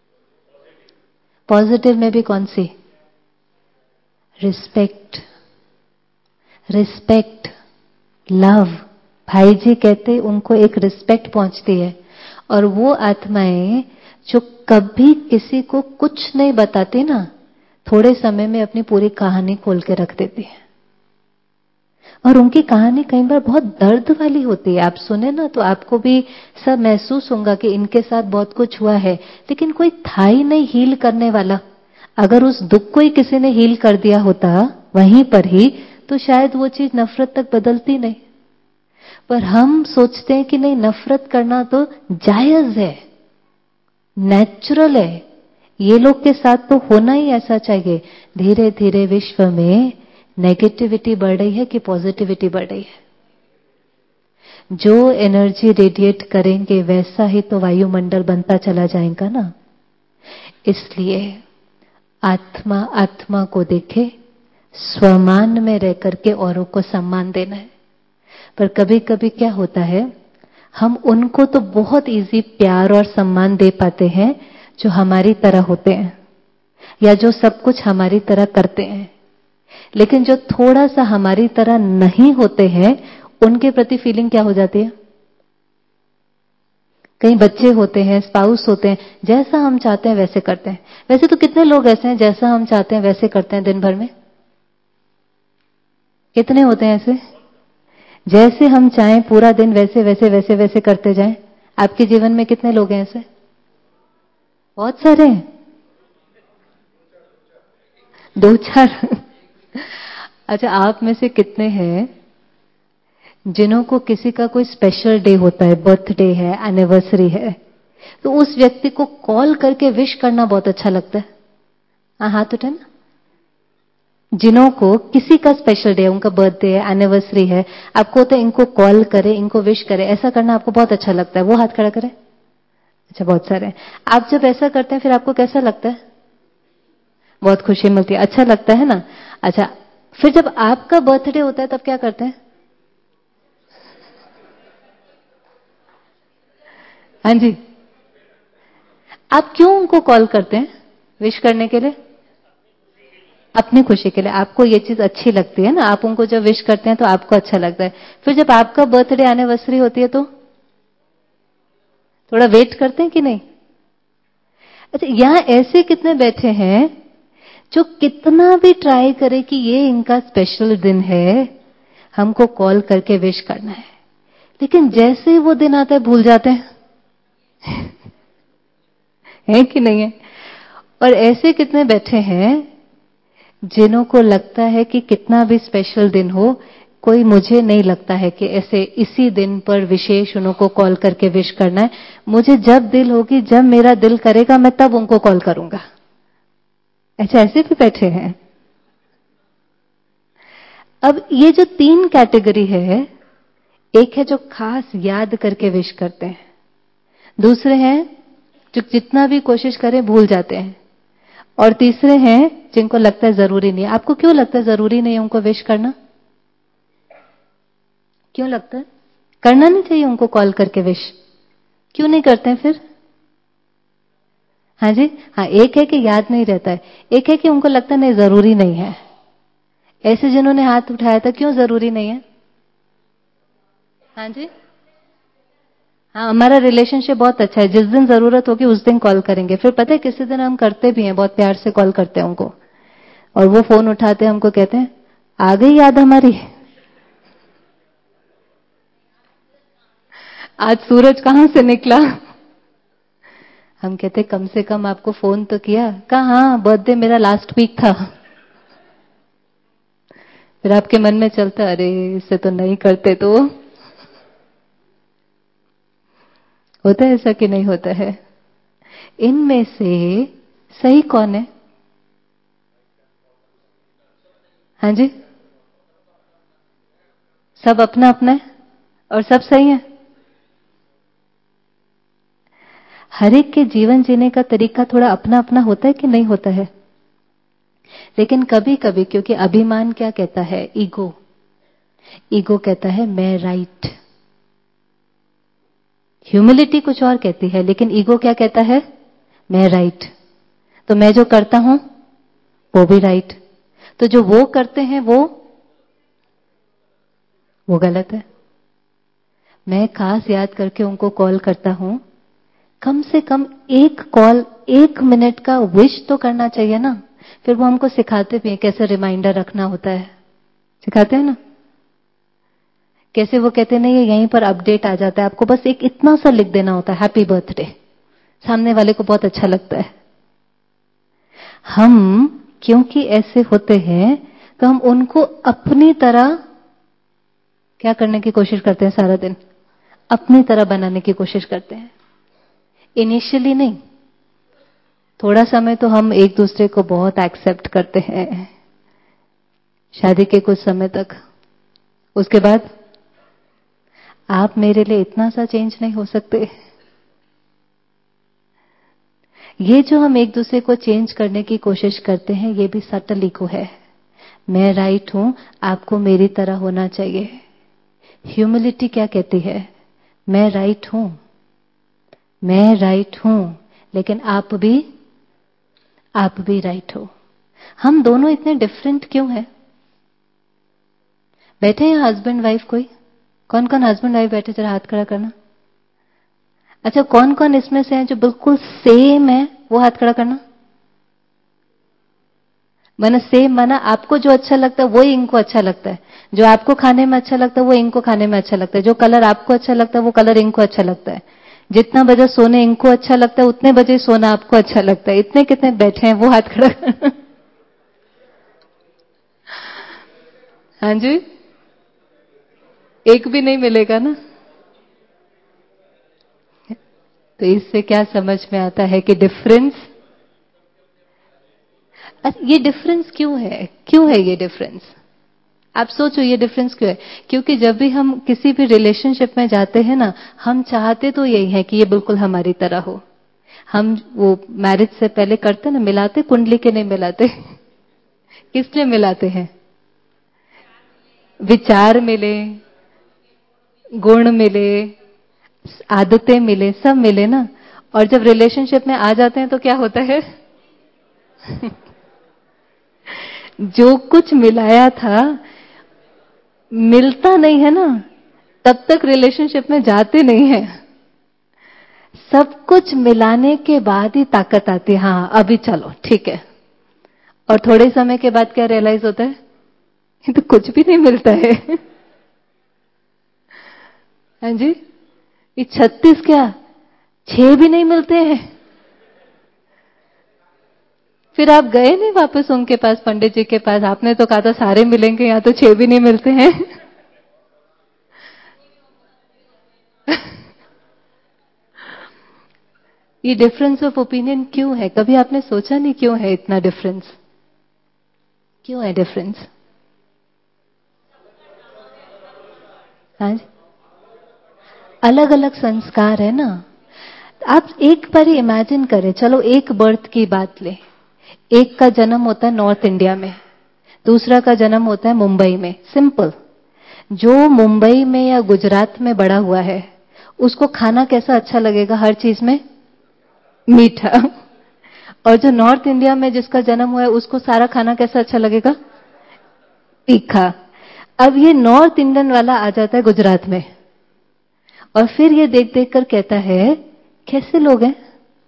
पॉजिटिव में भी कौन सी? Respect, respect, love. भाई जी कहते उनको एक रिस्पेक्ट पहुंचती है। और वो आत्माएं जो कभी किसी को कुछ नहीं बताती ना, थोड़े समय में अपनी पूरी कहानी खोल के रख देती है। और उनकी कहानी कई बार बहुत दर्द वाली होती है। आप सुने ना तो आपको भी सब महसूस होगा कि इनके साथ बहुत कुछ हुआ है, लेकिन कोई था ही नहीं हील करने वाला। अगर उस दुख को ही किसी ने हील कर दिया होता वहीं पर ही, तो शायद वो चीज नफरत तक बदलती नहीं। पर हम सोचते हैं कि नहीं, नफरत करना तो जायज है, नेचुरल है, ये लोग के साथ तो होना ही ऐसा चाहिए। धीरे धीरे विश्व में नेगेटिविटी बढ़ रही है कि पॉजिटिविटी बढ़ रही है? जो एनर्जी रेडिएट करेंगे वैसा ही तो वायुमंडल बनता चला जाएगा ना। इसलिए आत्मा आत्मा को देखे, स्वमान में रह करके औरों को सम्मान देना है। पर कभी कभी क्या होता है, हम उनको तो बहुत इजी प्यार और सम्मान दे पाते हैं जो हमारी तरह होते हैं या जो सब कुछ हमारी तरह करते हैं। लेकिन जो थोड़ा सा हमारी तरह नहीं होते हैं, उनके प्रति फीलिंग क्या हो जाती है? कई बच्चे होते हैं, स्पाउस होते हैं, जैसा हम चाहते हैं वैसे करते हैं। वैसे तो कितने लोग ऐसे हैं जैसा हम चाहते हैं वैसे करते हैं दिन भर में? कितने होते हैं ऐसे? जैसे हम चाहें पूरा दिन वैसे वैसे वैसे वैसे करते जाएं। आपके जीवन में कितने लोग हैं ऐसे? बहुत सारे हैं, दो चार। अच्छा, आप में से कितने हैं जिन्हों को किसी का कोई स्पेशल डे होता है, बर्थडे है, एनिवर्सरी है, तो उस व्यक्ति को कॉल करके विश करना बहुत अच्छा लगता है? हाँ, हाथ उठाए ना। जिन्हों को किसी का स्पेशल डे है, उनका बर्थडे है, एनिवर्सरी है, आपको तो इनको कॉल करे, इनको विश करे, ऐसा करना आपको बहुत अच्छा लगता है। वो हाथ खड़ा करे। अच्छा, बहुत सारे। आप जब ऐसा करते हैं फिर आपको कैसा लगता है? बहुत खुशी मिलती है, अच्छा लगता है ना। अच्छा, फिर जब आपका बर्थडे होता है तब क्या करते हैं? हाँ जी, आप क्यों उनको कॉल करते हैं विश करने के लिए? अपनी खुशी के लिए। आपको ये चीज अच्छी लगती है ना, आप उनको जब विश करते हैं तो आपको अच्छा लगता है। फिर जब आपका बर्थडे एनिवर्सरी होती है तो थोड़ा वेट करते हैं कि नहीं? अच्छा, यहां ऐसे कितने बैठे हैं जो कितना भी ट्राई करे कि ये इनका स्पेशल दिन है, हमको कॉल करके विश करना है, लेकिन जैसे ही वो दिन आता है भूल जाते हैं? है कि नहीं है? और ऐसे कितने बैठे हैं जिन्हों को लगता है कि कितना भी स्पेशल दिन हो, कोई, मुझे नहीं लगता है कि ऐसे इसी दिन पर विशेष उनको कॉल करके विश करना है। मुझे जब दिल होगी, जब मेरा दिल करेगा, मैं तब उनको कॉल करूंगा। ऐसे ऐसे भी बैठे हैं। अब ये जो तीन कैटेगरी है, एक है जो खास याद करके विश करते हैं, दूसरे हैं जो जितना भी कोशिश करें भूल जाते हैं, और तीसरे हैं जिनको लगता है जरूरी नहीं है। आपको क्यों लगता है जरूरी नहीं है उनको विश करना? क्यों लगता है करना नहीं चाहिए उनको कॉल करके विश? क्यों नहीं करते हैं फिर? हाँ जी, हाँ, एक है कि याद नहीं रहता है, एक है कि उनको लगता नहीं जरूरी नहीं है। ऐसे जिन्होंने हाथ उठाया था, क्यों जरूरी नहीं है? हाँ जी, हाँ, हमारा रिलेशनशिप बहुत अच्छा है, जिस दिन जरूरत होगी उस दिन कॉल करेंगे। फिर पता है किसी दिन हम करते भी हैं, बहुत प्यार से कॉल करते हैं उनको, और वो फोन उठाते हैं, हमको कहते हैं आ गई याद हमारी, आज सूरज कहां से निकला। हम कहते कम से कम आपको फोन तो किया। कहा हाँ, बर्थडे मेरा लास्ट वीक था। फिर आपके मन में चलता, अरे इससे तो नहीं करते तो। होता है ऐसा कि नहीं होता है? इनमें से सही कौन है? हाँ जी, सब अपना अपना है और सब सही है। हर एक के जीवन जीने का तरीका थोड़ा अपना अपना होता है कि नहीं होता है? लेकिन कभी कभी, क्योंकि अभिमान क्या कहता है? ईगो ईगो कहता है मैं राइट। ह्यूमिलिटी कुछ और कहती है, लेकिन ईगो क्या कहता है? मैं राइट। तो मैं जो करता हूं वो भी राइट, तो जो वो करते हैं वो वो गलत है। मैं खास याद करके उनको कॉल करता हूं, कम से कम एक कॉल एक मिनट का विश तो करना चाहिए ना। फिर वो हमको सिखाते भी हैं कैसे रिमाइंडर रखना होता है, सिखाते हैं ना। कैसे वो कहते नहीं, यहीं पर अपडेट आ जाता है, आपको बस एक इतना सा लिख देना होता है, हैप्पी बर्थडे। सामने वाले को बहुत अच्छा लगता है। हम क्योंकि ऐसे होते हैं तो हम उनको अपनी तरह क्या करने की कोशिश करते हैं? सारा दिन अपनी तरह बनाने की कोशिश करते हैं। इनिशियली नहीं, थोड़ा समय तो हम एक दूसरे को बहुत एक्सेप्ट करते हैं, शादी के कुछ समय तक। उसके बाद आप मेरे लिए इतना सा चेंज नहीं हो सकते। ये जो हम एक दूसरे को चेंज करने की कोशिश करते हैं, ये भी सटल ईगो है। मैं राइट हूं, आपको मेरी तरह होना चाहिए। ह्यूमिलिटी क्या कहती है? मैं राइट हूं, मैं राइट हूं, लेकिन आप भी आप भी राइट हो। हम दोनों इतने डिफरेंट क्यों हैं? बैठे हैं हस्बैंड वाइफ कोई? कौन कौन हस्बैंड वाइफ बैठे? जरा हाथ खड़ा करना। अच्छा, कौन कौन इसमें से हैं जो बिल्कुल सेम है? वो हाथ खड़ा करना। माना सेम, माना आपको जो अच्छा लगता है वो ही इनको अच्छा लगता है, जो आपको खाने में अच्छा लगता है वो इनको खाने में अच्छा लगता है, जो कलर आपको अच्छा लगता है वो कलर इनको अच्छा लगता है, जितना बजे सोने इनको अच्छा लगता है उतने बजे सोना आपको अच्छा लगता है। इतने कितने बैठे हैं? वो हाथ खड़ा करना। हाँ जी, एक भी नहीं मिलेगा ना। तो इससे क्या समझ में आता है कि डिफरेंस, ये डिफरेंस क्यों है? क्यों है ये डिफरेंस? आप सोचो ये डिफरेंस क्यों है? क्योंकि जब भी हम किसी भी रिलेशनशिप में जाते हैं ना, हम चाहते तो यही है कि ये बिल्कुल हमारी तरह हो। हम वो मैरिज से पहले करते ना, मिलाते कुंडली के नहीं मिलाते। किस लिए मिलाते हैं? विचार मिले, गुण मिले, आदतें मिले, सब मिले ना। और जब रिलेशनशिप में आ जाते हैं तो क्या होता है? जो कुछ मिलाया था मिलता नहीं है ना, तब तक रिलेशनशिप में जाते नहीं है। सब कुछ मिलाने के बाद ही ताकत आती है, हाँ अभी चलो ठीक है। और थोड़े समय के बाद क्या रियलाइज होता है? ये तो कुछ भी नहीं मिलता है। हाँ जी, ये छत्तीस क्या छह भी नहीं मिलते हैं। फिर आप गए नहीं वापस उनके पास, पंडित जी के पास? आपने तो कहा था सारे मिलेंगे, यहाँ तो छह भी नहीं मिलते हैं। ये डिफरेंस ऑफ ओपिनियन क्यों है? कभी आपने सोचा नहीं क्यों है इतना डिफरेंस? क्यों है डिफरेंस? हाँ जी, अलग अलग संस्कार है ना। आप एक बार ही इमेजिन करें, चलो एक बर्थ की बात ले। एक का जन्म होता है नॉर्थ इंडिया में, दूसरा का जन्म होता है मुंबई में। सिंपल, जो मुंबई में या गुजरात में बड़ा हुआ है उसको खाना कैसा अच्छा लगेगा? हर चीज में मीठा। और जो नॉर्थ इंडिया में जिसका जन्म हुआ है उसको सारा खाना कैसा अच्छा लगेगा? तीखा। अब ये नॉर्थ इंडियन वाला आ जाता है गुजरात में और फिर ये देख देख कर कहता है कैसे लोग हैं।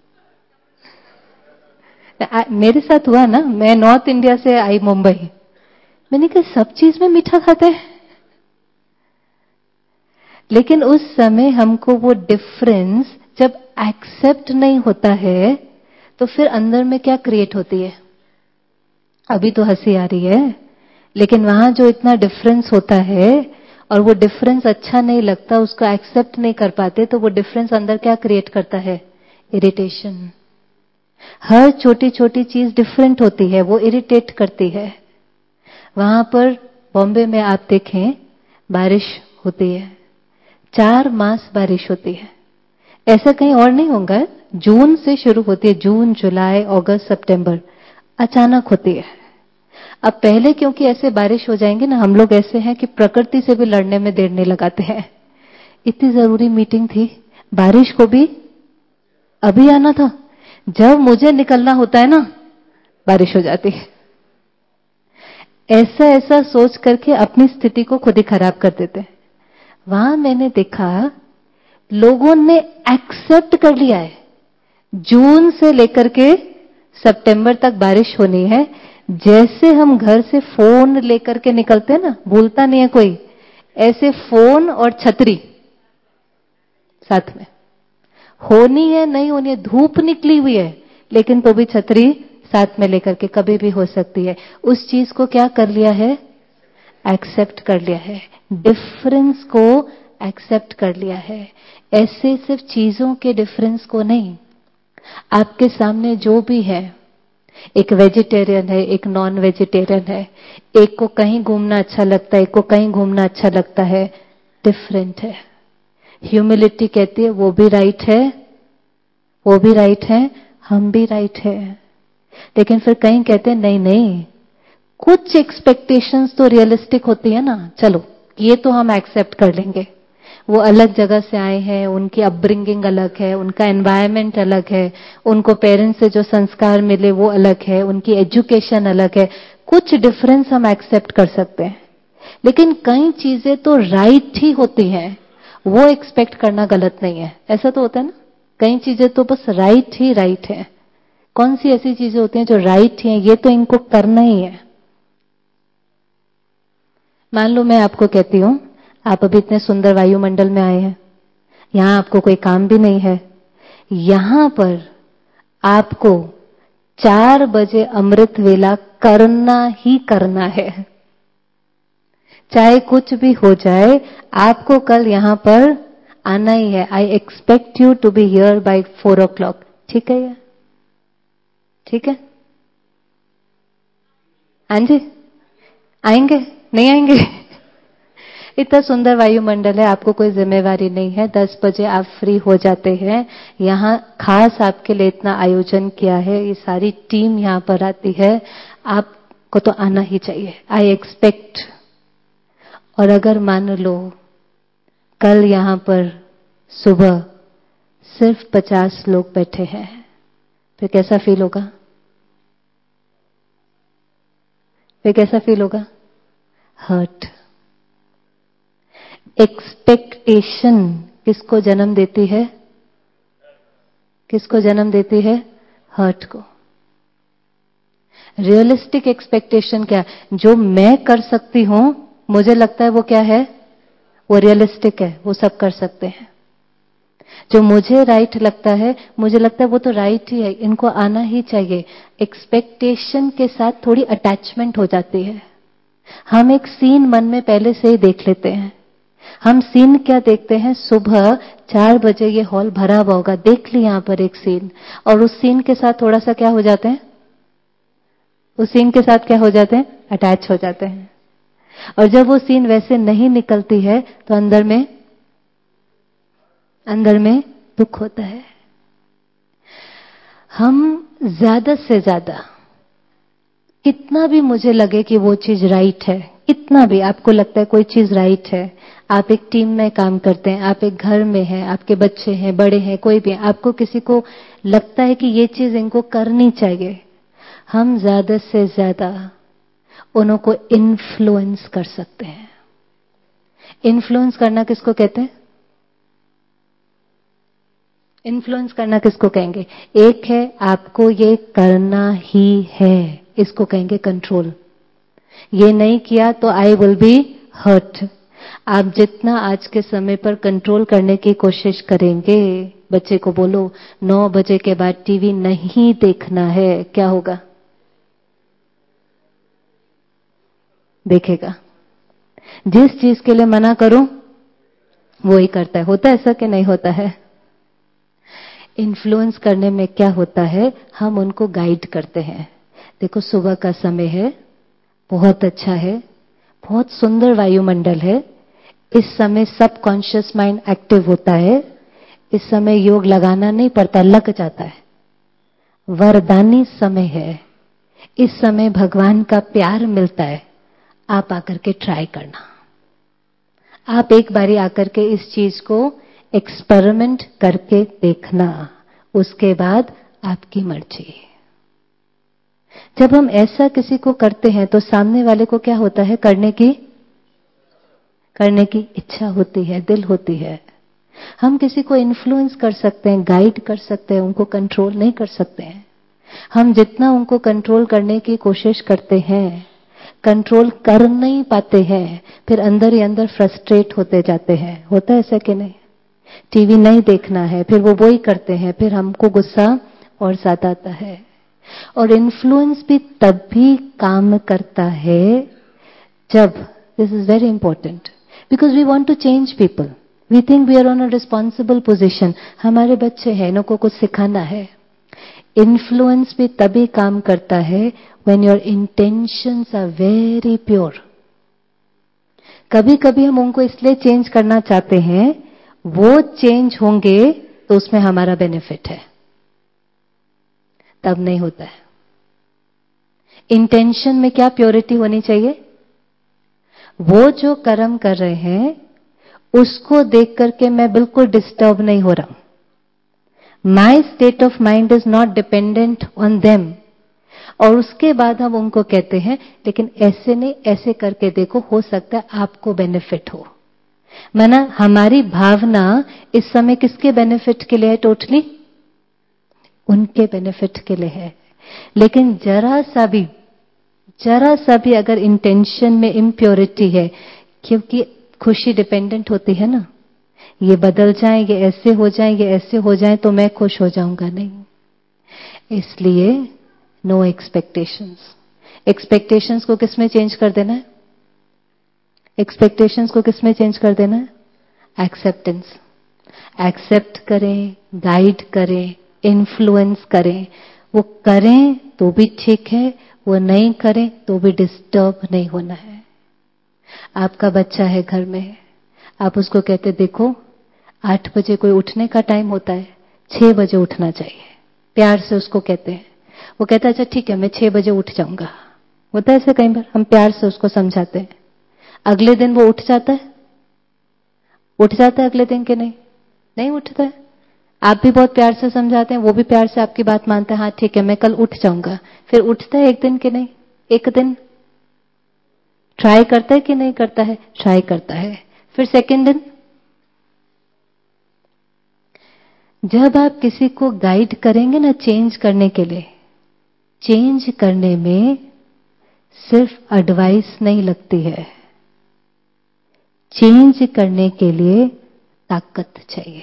मेरे साथ हुआ ना, मैं नॉर्थ इंडिया से आई मुंबई, मैंने कहा सब चीज में मीठा खाते हैं। लेकिन उस समय हमको वो डिफरेंस जब एक्सेप्ट नहीं होता है तो फिर अंदर में क्या क्रिएट होती है? अभी तो हंसी आ रही है, लेकिन वहां जो इतना डिफरेंस होता है और वो डिफरेंस अच्छा नहीं लगता, उसको एक्सेप्ट नहीं कर पाते, तो वो डिफरेंस अंदर क्या क्रिएट करता है? इरिटेशन। हर छोटी छोटी चीज डिफरेंट होती है, वो इरिटेट करती है। वहां पर बॉम्बे में आप देखें, बारिश होती है, चार मास बारिश होती है। ऐसा कहीं और नहीं होगा। जून से शुरू होती है, जून, जुलाई, अगस्त, सितंबर, अचानक होती है। अब पहले क्योंकि ऐसे बारिश हो जाएंगे ना, हम लोग ऐसे हैं कि प्रकृति से भी लड़ने में देर नहीं लगाते हैं। इतनी जरूरी मीटिंग थी, बारिश को भी अभी आना था। जब मुझे निकलना होता है ना, बारिश हो जाती है। ऐसा ऐसा सोच करके अपनी स्थिति को खुद ही खराब कर देते हैं। वहां मैंने देखा लोगों ने एक्सेप्ट कर लिया है, जून से लेकर के सितंबर तक बारिश होनी है। जैसे हम घर से फोन लेकर के निकलते हैं ना, भूलता नहीं है कोई, ऐसे फोन और छतरी साथ में होनी है, नहीं होनी है, धूप निकली हुई है लेकिन तो भी छतरी साथ में लेकर के कभी भी हो सकती है। उस चीज को क्या कर लिया है? एक्सेप्ट कर लिया है, डिफरेंस को एक्सेप्ट कर लिया है। ऐसे सिर्फ चीजों के डिफरेंस को नहीं, आपके सामने जो भी है, एक वेजिटेरियन है, एक नॉन वेजिटेरियन है, एक को कहीं घूमना अच्छा लगता है, एक को कहीं घूमना अच्छा लगता है, डिफरेंट है। ह्यूमिलिटी कहती है वो भी राइट है, वो भी राइट है, हम भी राइट है। लेकिन फिर कहीं कहते हैं नहीं नहीं, कुछ एक्सपेक्टेशंस तो रियलिस्टिक होती है ना, चलो ये तो हम एक्सेप्ट कर लेंगे। वो अलग जगह से आए हैं, उनकी अपब्रिंगिंग अलग है, उनका एनवायरनमेंट अलग है, उनको पेरेंट्स से जो संस्कार मिले वो अलग है, उनकी एजुकेशन अलग है। कुछ डिफरेंस हम एक्सेप्ट कर सकते हैं, लेकिन कई चीजें तो राइट ही होती हैं, वो एक्सपेक्ट करना गलत नहीं है। ऐसा तो होता है ना, कई चीजें तो बस राइट ही राइट है। कौन सी ऐसी चीजें होती हैं जो राइट हैं, ये तो इनको करना ही है। मान लो मैं आपको कहती हूं, आप अभी इतने सुंदर वायुमंडल में आए हैं, यहां आपको कोई काम भी नहीं है, यहां पर आपको चार बजे अमृत वेला करना ही करना है, चाहे कुछ भी हो जाए, आपको कल यहां पर आना ही है। I expect you to be here by four o'clock. ठीक है? ठीक है? हाँ जी, आएंगे नहीं आएंगे? इतना सुंदर वायुमंडल है, आपको कोई जिम्मेवारी नहीं है, दस बजे आप फ्री हो जाते हैं। यहाँ खास आपके लिए इतना आयोजन किया है, ये सारी टीम यहाँ पर आती है, आपको तो आना ही चाहिए। I expect. और अगर मान लो कल यहाँ पर सुबह सिर्फ पचास लोग बैठे हैं, फिर कैसा फील होगा? फिर कैसा फील होगा? हर्ट। एक्सपेक्टेशन किसको जन्म देती है? किसको जन्म देती है? हर्ट को। रियलिस्टिक एक्सपेक्टेशन क्या? जो मैं कर सकती हूं, मुझे लगता है वो क्या है? वो रियलिस्टिक है, वो सब कर सकते हैं। जो मुझे राइट लगता है, मुझे लगता है वो तो राइट ही है, इनको आना ही चाहिए। एक्सपेक्टेशन के साथ थोड़ी अटैचमेंट हो जाती है। हम एक सीन मन में पहले से ही देख लेते हैं। हम सीन क्या देखते हैं? सुबह चार बजे ये हॉल भरा हुआ होगा, देख ली यहां पर एक सीन, और उस सीन के साथ थोड़ा सा क्या हो जाते हैं? उस सीन के साथ क्या हो जाते हैं? अटैच हो जाते हैं। और जब वो सीन वैसे नहीं निकलती है तो अंदर में अंदर में दुख होता है। हम ज्यादा से ज्यादा, कितना भी मुझे लगे कि वो चीज राइट है, कितना भी आपको लगता है कोई चीज राइट है, आप एक टीम में काम करते हैं, आप एक घर में हैं, आपके बच्चे हैं, बड़े हैं, कोई भी, आपको किसी को लगता है कि ये चीज इनको करनी चाहिए, हम ज्यादा से ज्यादा उनको इन्फ्लुएंस कर सकते हैं। इन्फ्लुएंस करना किसको कहते हैं? इन्फ्लुएंस करना किसको कहेंगे? एक है आपको ये करना ही है, इसको कहेंगे कंट्रोल। ये नहीं किया तो आई विल बी हर्ट। आप जितना आज के समय पर कंट्रोल करने की कोशिश करेंगे, बच्चे को बोलो नौ बजे के बाद टीवी नहीं देखना है, क्या होगा? देखेगा। जिस चीज के लिए मना करो वो ही करता है। होता है ऐसा कि नहीं होता है? इन्फ्लुएंस करने में क्या होता है? हम उनको गाइड करते हैं। देखो सुबह का समय है, बहुत अच्छा है, बहुत सुंदर वायुमंडल है, इस समय सब कॉन्शियस माइंड एक्टिव होता है। इस समय योग लगाना नहीं पड़ता, लग जाता है। वरदानी समय है। इस समय भगवान का प्यार मिलता है। आप आकर के ट्राई करना। आप एक बारी आकर के इस चीज को एक्सपेरिमेंट करके देखना, उसके बाद आपकी मर्जी। जब हम ऐसा किसी को करते हैं तो सामने वाले को क्या होता है? करने की करने की इच्छा होती है, दिल होती है। हम किसी को इन्फ्लुएंस कर सकते हैं, गाइड कर सकते हैं, उनको कंट्रोल नहीं कर सकते हैं। हम जितना उनको कंट्रोल करने की कोशिश करते हैं, कंट्रोल कर नहीं पाते हैं, फिर अंदर ही अंदर फ्रस्ट्रेट होते जाते हैं। होता है ऐसा कि नहीं? टीवी नहीं देखना है, फिर वो वही करते हैं, फिर हमको गुस्सा और ज्यादा आता है। और इन्फ्लुएंस भी तब भी काम करता है जब, this is very important, because we want to change people, we think we are on a responsible position. हमारे बच्चे हैं, इनको कुछ सिखाना है। इन्फ्लुएंस भी तभी काम करता है when your intentions are very pure. कभी कभी हम उनको इसलिए चेंज करना चाहते हैं, वो चेंज होंगे तो उसमें हमारा बेनिफिट है, तब नहीं होता है। इंटेंशन में क्या प्योरिटी होनी चाहिए? वो जो कर्म कर रहे हैं उसको देख करके मैं बिल्कुल डिस्टर्ब नहीं हो रहा। My state of mind is not dependent on them. और उसके बाद हम उनको कहते हैं लेकिन ऐसे नहीं, ऐसे करके देखो, हो सकता है आपको बेनिफिट हो। माना हमारी भावना इस समय किसके बेनिफिट के लिए है? टोटली उनके बेनिफिट के लिए है। लेकिन जरा सा भी जरा सा भी अगर इंटेंशन में इम्प्योरिटी है, क्योंकि खुशी डिपेंडेंट होती है ना, ये बदल जाए, ये ऐसे हो जाए, ये ऐसे हो जाए तो मैं खुश हो जाऊंगा, नहीं। इसलिए नो एक्सपेक्टेशंस। एक्सपेक्टेशंस को किसमें चेंज कर देना है? एक्सपेक्टेशंस को किसमें चेंज कर देना है? एक्सेप्टेंस। एक्सेप्ट करें, गाइड करें, इन्फ्लुएंस करें। वो करें तो भी ठीक है, वो नहीं करें तो भी डिस्टर्ब नहीं होना है। आपका बच्चा है घर में, आप उसको कहते देखो आठ बजे कोई उठने का टाइम होता है, छह बजे उठना चाहिए। प्यार से उसको कहते हैं, वो कहता है अच्छा ठीक है मैं छह बजे उठ जाऊंगा। होता है ऐसे कई बार, हम प्यार से उसको समझाते हैं। अगले दिन वो उठ जाता है? उठ जाता है अगले दिन के नहीं? नहीं उठता है। आप भी बहुत प्यार से समझाते हैं, वो भी प्यार से आपकी बात मानता है, हाँ ठीक है मैं कल उठ जाऊंगा। फिर उठता है एक दिन के नहीं? एक दिन ट्राई करता है कि नहीं करता है? ट्राई करता है। फिर सेकेंड दिन। जब आप किसी को गाइड करेंगे ना चेंज करने के लिए, चेंज करने में सिर्फ एडवाइस नहीं लगती है, चेंज करने के लिए ताकत चाहिए।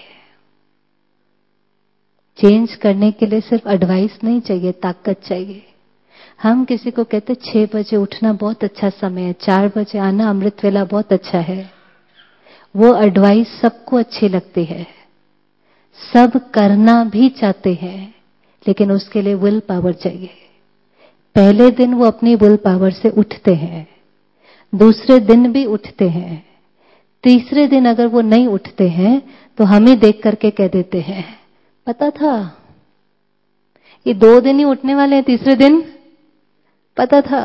चेंज करने के लिए सिर्फ एडवाइस नहीं चाहिए, ताकत चाहिए। हम किसी को कहते छह बजे उठना बहुत अच्छा समय है, चार बजे आना अमृत वेला बहुत अच्छा है। वो एडवाइस सबको अच्छी लगती है, सब करना भी चाहते हैं, लेकिन उसके लिए विल पावर चाहिए। पहले दिन वो अपनी विल पावर से उठते हैं, दूसरे दिन भी उठते हैं, तीसरे दिन अगर वो नहीं उठते हैं तो हमें देख करके कह देते हैं पता था ये दो दिन ही उठने वाले हैं, तीसरे दिन पता था।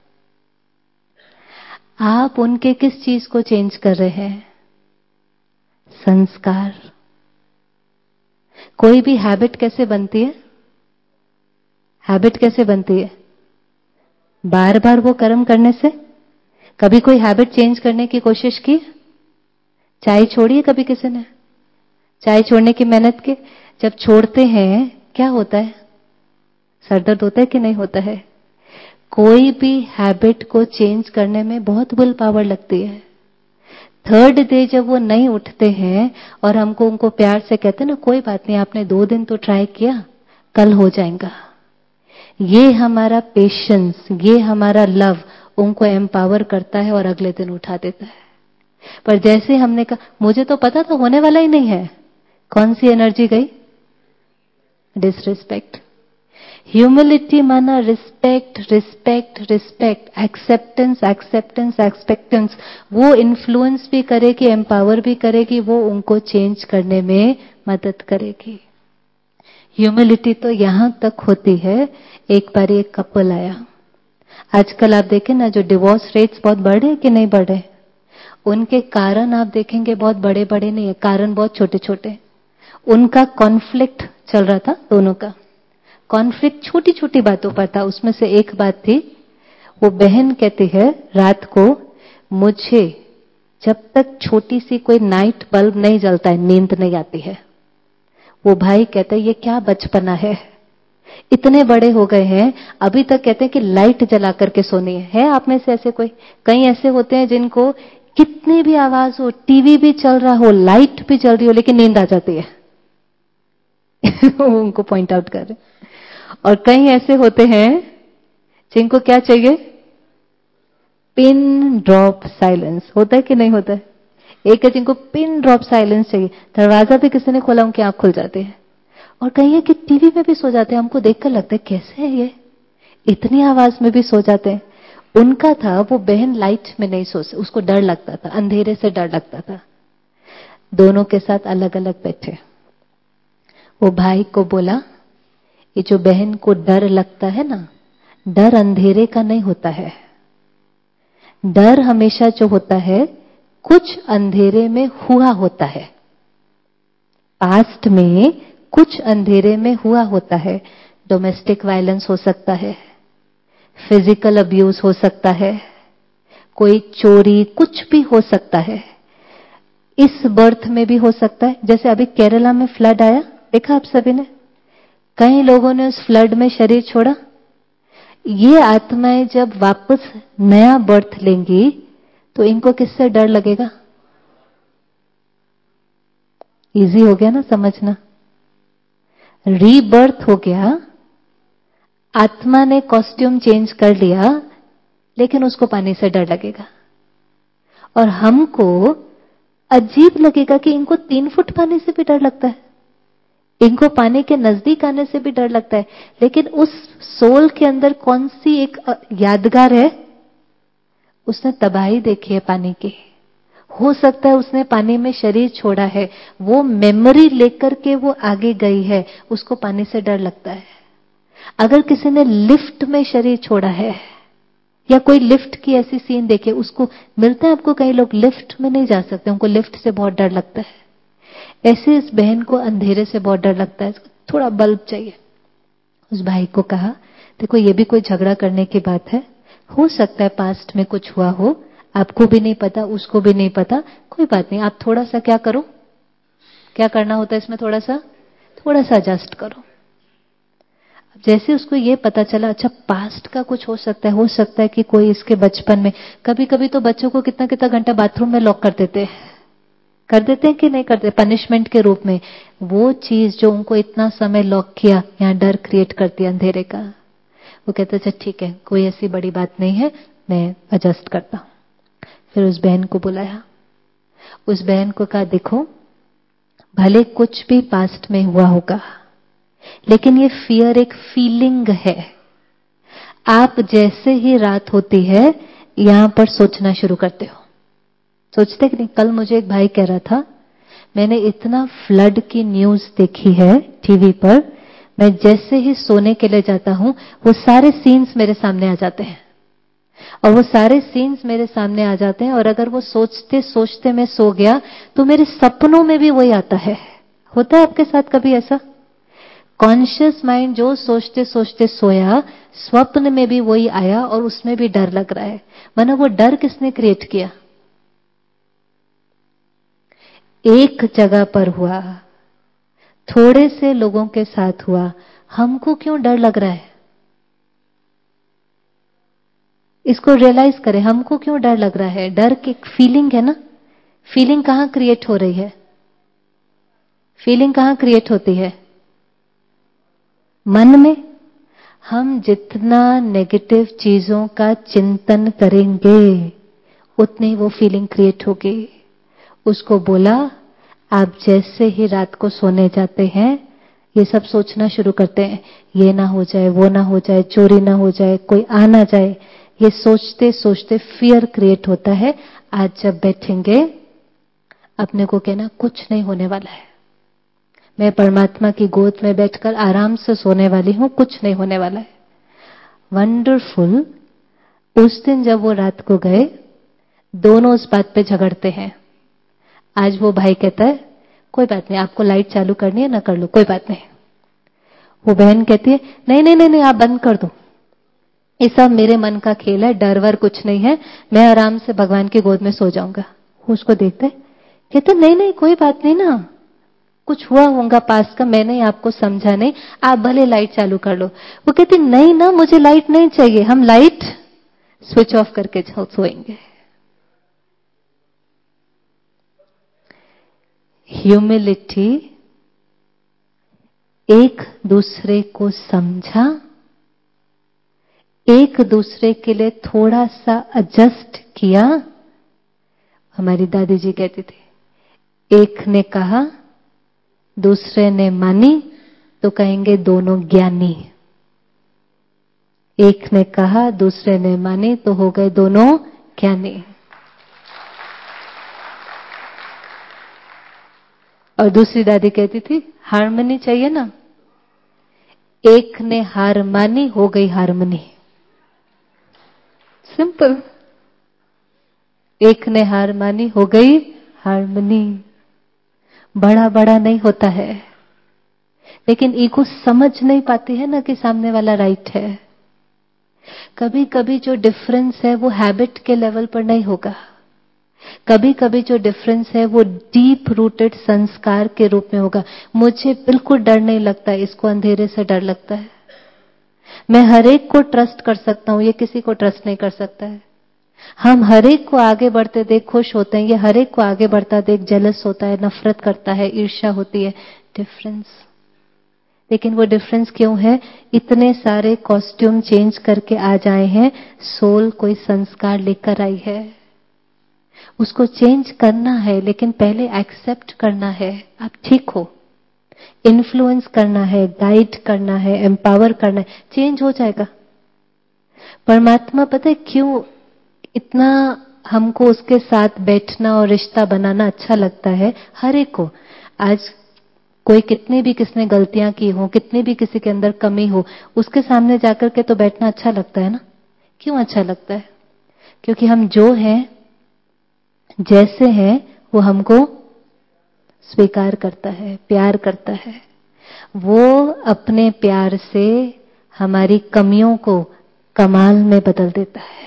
आप उनके किस चीज को चेंज कर रहे हैं? संस्कार। कोई भी हैबिट कैसे बनती है? हैबिट कैसे बनती है? बार बार वो कर्म करने से। कभी कोई हैबिट चेंज करने की कोशिश की? चाय छोड़ी है कभी किसी ने? चाय छोड़ने की मेहनत की? जब छोड़ते हैं क्या होता है? सर दर्द होता है कि नहीं होता है? कोई भी हैबिट को चेंज करने में बहुत विल पावर लगती है। थर्ड डे जब वो नहीं उठते हैं और हमको उनको प्यार से कहते हैं ना कोई बात नहीं, आपने दो दिन तो ट्राई किया, कल हो जाएगा। ये हमारा पेशेंस, ये हमारा लव उनको एम्पावर करता है और अगले दिन उठा देता है। पर जैसे हमने कहा मुझे तो पता था होने वाला ही नहीं है, कौन सी एनर्जी गई? डिसरिस्पेक्ट। ह्यूमिलिटी माना respect, respect, respect, acceptance, acceptance, expectance. वो इन्फ्लुएंस भी करेगी, एम्पावर भी करेगी, वो उनको चेंज करने में मदद करेगी। ह्यूमिलिटी तो यहां तक होती है, एक बार एक कपल आया, आजकल आप देखें ना जो डिवोर्स रेट्स बहुत बढ़ रहे कि नहीं बढ़ रहे, उनके कारण आप देखेंगे बहुत बड़े बड़े नहीं है, कारण बहुत छोटे छोटे। उनका कॉन्फ्लिक्ट चल रहा था, दोनों का कॉन्फ्लिक्ट छोटी छोटी बातों पर था। उसमें से एक बात थी, वो बहन कहती है रात को मुझे जब तक छोटी सी कोई नाइट बल्ब नहीं जलता है नींद नहीं आती है। वो भाई कहते हैं ये क्या बचपना है, इतने बड़े हो गए हैं अभी तक कहते हैं कि लाइट जला करके सोनी है। है आप में से ऐसे कोई? कई ऐसे होते हैं जिनको कितनी भी आवाज हो, टीवी भी चल रहा हो, लाइट भी चल रही हो, लेकिन नींद आ जाती है। उनको पॉइंट आउट कर रहे। और कई ऐसे होते हैं जिनको क्या चाहिए, पिन ड्रॉप साइलेंस। होता है कि नहीं होता है? एक है जिनको पिन ड्रॉप साइलेंस चाहिए, दरवाजा भी किसी ने खोला उनकी आंख खुल जाती है। और कहीं है कि टीवी में भी सो जाते हैं, हमको देखकर लगता है कैसे है ये, इतनी आवाज में भी सो जाते हैं। उनका था वो बहन लाइट में नहीं सो, उसको डर लगता था, अंधेरे से डर लगता था। दोनों के साथ अलग अलग बैठे। वो भाई को बोला ये जो बहन को डर लगता है ना, डर अंधेरे का नहीं होता है। डर हमेशा जो होता है कुछ अंधेरे में हुआ होता है, पास्ट में कुछ अंधेरे में हुआ होता है। डोमेस्टिक वायलेंस हो सकता है, फिजिकल अब्यूज हो सकता है, कोई चोरी, कुछ भी हो सकता है। इस बर्थ में भी हो सकता है। जैसे अभी केरला में फ्लड आया, देखा आप सभी ने, कई लोगों ने उस फ्लड में शरीर छोड़ा। ये आत्माएं जब वापस नया बर्थ लेंगी तो इनको किससे डर लगेगा? इजी हो गया ना समझना। रीबर्थ हो गया, आत्मा ने कॉस्ट्यूम चेंज कर लिया, लेकिन उसको पानी से डर लगेगा। और हमको अजीब लगेगा कि इनको तीन फुट पानी से भी डर लगता है, इनको पानी के नजदीक आने से भी डर लगता है। लेकिन उस सोल के अंदर कौन सी एक यादगार है, उसने तबाही देखी है पानी की। हो सकता है उसने पानी में शरीर छोड़ा है, वो मेमोरी लेकर के वो आगे गई है, उसको पानी से डर लगता है। अगर किसी ने लिफ्ट में शरीर छोड़ा है या कोई लिफ्ट की ऐसी सीन देखे, उसको मिलता है आपको, कई लोग लिफ्ट में नहीं जा सकते, उनको लिफ्ट से बहुत डर लगता है। ऐसे इस बहन को अंधेरे से बहुत डर लगता है, थोड़ा बल्ब चाहिए। उस भाई को कहा देखो ये भी कोई झगड़ा करने की बात है, हो सकता है पास्ट में कुछ हुआ हो, आपको भी नहीं पता, उसको भी नहीं पता, कोई बात नहीं, आप थोड़ा सा क्या करो, क्या करना होता है इसमें, थोड़ा सा थोड़ा सा एडजस्ट करो। जैसे उसको ये पता चला अच्छा पास्ट का कुछ हो सकता है, हो सकता है कि कोई इसके बचपन में, कभी कभी तो बच्चों को कितना कितना घंटा बाथरूम में लॉक कर देते हैं, कर देते हैं कि नहीं करते, पनिशमेंट के रूप में। वो चीज जो उनको इतना समय लॉक किया, यहाँ डर क्रिएट करती है अंधेरे का। वो कहते अच्छा ठीक है, कोई ऐसी बड़ी बात नहीं है, मैं एडजस्ट करता हूं। फिर उस बहन को बुलाया, उस बहन को कहा देखो भले कुछ भी पास्ट में हुआ होगा, लेकिन ये फियर एक फीलिंग है। आप जैसे ही रात होती है यहां पर सोचना शुरू करते हो, सोचते कि नहीं। कल मुझे एक भाई कह रहा था मैंने इतना फ्लड की न्यूज देखी है टीवी पर, मैं जैसे ही सोने के लिए जाता हूं वो सारे सीन्स मेरे सामने आ जाते हैं, और वो सारे सीन्स मेरे सामने आ जाते हैं, और अगर वो सोचते सोचते मैं सो गया तो मेरे सपनों में भी वही आता है। होता है आपके साथ कभी ऐसा? कॉन्शियस माइंड जो सोचते सोचते सोया, स्वप्न में भी वही आया और उसमें भी डर लग रहा है। माना वो डर किसने क्रिएट किया? एक जगह पर हुआ, थोड़े से लोगों के साथ हुआ, हमको क्यों डर लग रहा है? इसको रियलाइज करें, हमको क्यों डर लग रहा है? डर की फीलिंग है ना। फीलिंग कहां क्रिएट हो रही है? फीलिंग कहां क्रिएट होती है? मन में। हम जितना नेगेटिव चीजों का चिंतन करेंगे उतनी वो फीलिंग क्रिएट होगी। उसको बोला आप जैसे ही रात को सोने जाते हैं ये सब सोचना शुरू करते हैं, ये ना हो जाए, वो ना हो जाए, चोरी ना हो जाए, कोई आ ना जाए। ये सोचते सोचते फियर क्रिएट होता है। आज जब बैठेंगे अपने को कहना कुछ नहीं होने वाला है, मैं परमात्मा की गोद में बैठकर आराम से सोने वाली हूं, कुछ नहीं होने वाला है। वंडरफुल। उस दिन जब वो रात को गए, दोनों उस बात पे झगड़ते हैं। आज वो भाई कहता है कोई बात नहीं, आपको लाइट चालू करनी है ना कर लो, कोई बात नहीं। वो बहन कहती है नहीं नहीं नहीं नहीं आप बंद कर दो, ये सब मेरे मन का खेल है, डर वर कुछ नहीं है, मैं आराम से भगवान की गोद में सो जाऊंगा। वो उसको देखते है, कहते नहीं नहीं कोई बात नहीं ना, कुछ हुआ होगा पास का, मैंने आपको समझा नहीं, आप भले लाइट चालू कर लो। वो कहती नहीं ना, मुझे लाइट नहीं चाहिए, हम लाइट स्विच ऑफ करके सोएंगे। ह्यूमिलिटी, एक दूसरे को समझा, एक दूसरे के लिए थोड़ा सा एडजस्ट किया। हमारी दादी जी कहती थी, एक ने कहा दूसरे ने मानी तो कहेंगे दोनों ज्ञानी, एक ने कहा दूसरे ने मानी तो हो गए दोनों ज्ञानी। और दूसरी दादी कहती थी हारमोनी चाहिए ना, एक ने हार मानी हो गई हारमोनी। सिंपल, एक ने हार मानी हो गई हारमोनी। बड़ा बड़ा नहीं होता है, लेकिन ईगो समझ नहीं पाती है ना कि सामने वाला राइट है। कभी कभी जो डिफरेंस है वो हैबिट के लेवल पर नहीं होगा, कभी कभी जो डिफरेंस है वो डीप रूटेड संस्कार के रूप में होगा। मुझे बिल्कुल डर नहीं लगता, इसको अंधेरे से डर लगता है। मैं हर एक को ट्रस्ट कर सकता हूं, ये किसी को ट्रस्ट नहीं कर सकता है। हम हर एक को आगे बढ़ते देख खुश होते हैं, ये हर एक को आगे बढ़ता देख जेलस होता है, नफरत करता है, ईर्ष्या होती है। डिफरेंस, लेकिन वो डिफरेंस क्यों है? इतने सारे कॉस्ट्यूम चेंज करके आ जाए हैं, सोल कोई संस्कार लेकर आई है, उसको चेंज करना है, लेकिन पहले एक्सेप्ट करना है आप ठीक हो। इन्फ्लुएंस करना है, गाइड करना है, एम्पावर करना है, चेंज हो जाएगा। परमात्मा पता है क्यों इतना हमको उसके साथ बैठना और रिश्ता बनाना अच्छा लगता है? हर एक को आज कोई कितनी भी किसने गलतियां की हो, कितनी भी किसी के अंदर कमी हो, उसके सामने जाकर के तो बैठना अच्छा लगता है ना। क्यों अच्छा लगता है? क्योंकि हम जो हैं, जैसे हैं, वो हमको स्वीकार करता है, प्यार करता है। वो अपने प्यार से हमारी कमियों को कमाल में बदल देता है।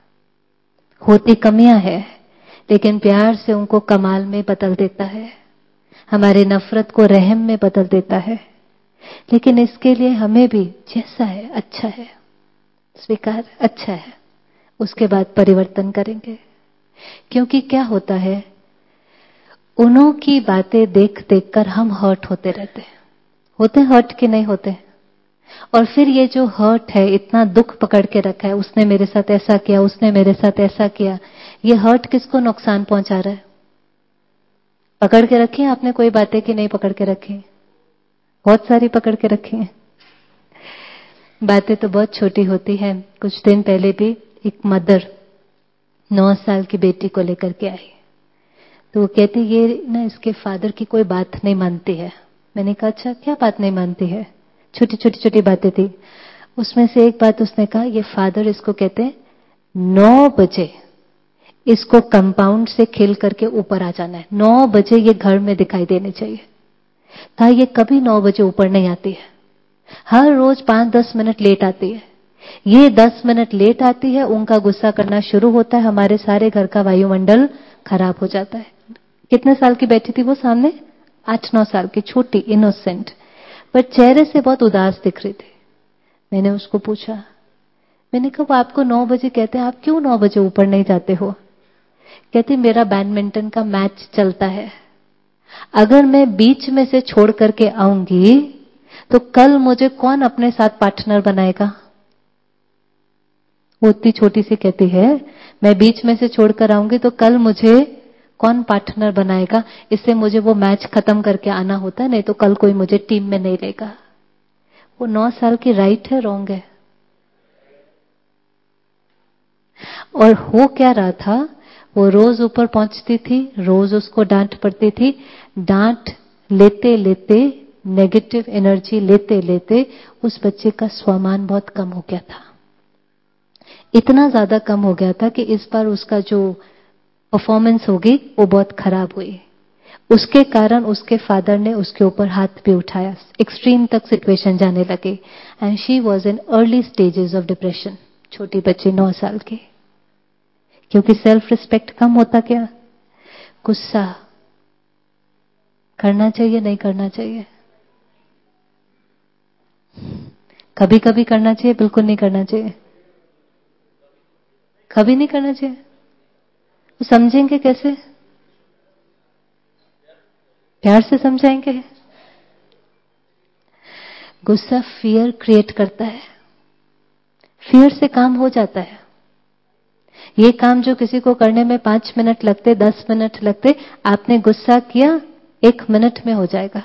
होती कमियां हैं, लेकिन प्यार से उनको कमाल में बदल देता है। हमारे नफरत को रहम में बदल देता है। लेकिन इसके लिए हमें भी जैसा है अच्छा है, स्वीकार अच्छा है, उसके बाद परिवर्तन करेंगे। क्योंकि क्या होता है, उन्हों की बातें देख देख कर हम हर्ट होते रहते हैं। होते हर्ट कि नहीं होते? और फिर ये जो हर्ट है, इतना दुख पकड़ के रखा है, उसने मेरे साथ ऐसा किया, उसने मेरे साथ ऐसा किया, ये हर्ट किसको नुकसान पहुंचा रहा है? पकड़ के रखी है आपने कोई बातें कि नहीं पकड़ के रखी? बहुत सारी पकड़ के रखी हैं। बातें तो बहुत छोटी होती है। कुछ दिन पहले भी एक मदर नौ साल की बेटी को लेकर के आई, तो वो कहती ये ना इसके फादर की कोई बात नहीं मानती है। मैंने कहा अच्छा क्या बात नहीं मानती है? छोटी छोटी छोटी बातें थी, उसमें से एक बात उसने कहा, ये फादर इसको कहते हैं नौ बजे इसको कंपाउंड से खेल करके ऊपर आ जाना है, नौ बजे ये घर में दिखाई देने चाहिए। कहा ये कभी नौ बजे ऊपर नहीं आती है, हर रोज पांच दस मिनट लेट आती है। ये दस मिनट लेट आती है, उनका गुस्सा करना शुरू होता है, हमारे सारे घर का वायुमंडल खराब हो जाता है। कितने साल की बैठी थी वो सामने? आठ नौ साल की, छोटी इनोसेंट, पर चेहरे से बहुत उदास दिख रही थी। मैंने उसको पूछा, मैंने कहा वो आपको नौ बजे कहते हैं, आप क्यों नौ बजे ऊपर नहीं जाते हो? कहती मेरा बैडमिंटन का मैच चलता है, अगर मैं बीच में से छोड़ करके आऊंगी तो कल मुझे कौन अपने साथ पार्टनर बनाएगा? वो इतनी छोटी सी कहती है, मैं बीच में से छोड़कर आऊंगी तो कल मुझे कौन पार्टनर बनाएगा? इससे मुझे वो मैच खत्म करके आना होता है, नहीं तो कल कोई मुझे टीम में नहीं लेगा। वो नौ साल की राइट है, रॉन्ग है? और हो क्या रहा था, वो रोज ऊपर पहुंचती थी, रोज उसको डांट पड़ती थी। डांट लेते लेते, नेगेटिव एनर्जी लेते लेते उस बच्चे का स्वमान बहुत कम हो गया था। इतना ज्यादा कम हो गया था कि इस बार उसका जो परफॉर्मेंस होगी वो बहुत खराब हुई। उसके कारण उसके फादर ने उसके ऊपर हाथ भी उठाया, एक्सट्रीम तक सिचुएशन जाने लगे। And she was in early stages of depression. छोटी बच्ची नौ साल की, क्योंकि सेल्फ रिस्पेक्ट कम होता क्या? गुस्सा करना चाहिए, नहीं करना चाहिए? कभी कभी करना चाहिए, बिल्कुल नहीं करना चाहिए? कभी नहीं करना चाहिए। तो समझेंगे कैसे? प्यार से समझाएंगे। गुस्सा फियर क्रिएट करता है, फियर से काम हो जाता है। ये काम जो किसी को करने में पांच मिनट लगते, दस मिनट लगते, आपने गुस्सा किया, एक मिनट में हो जाएगा।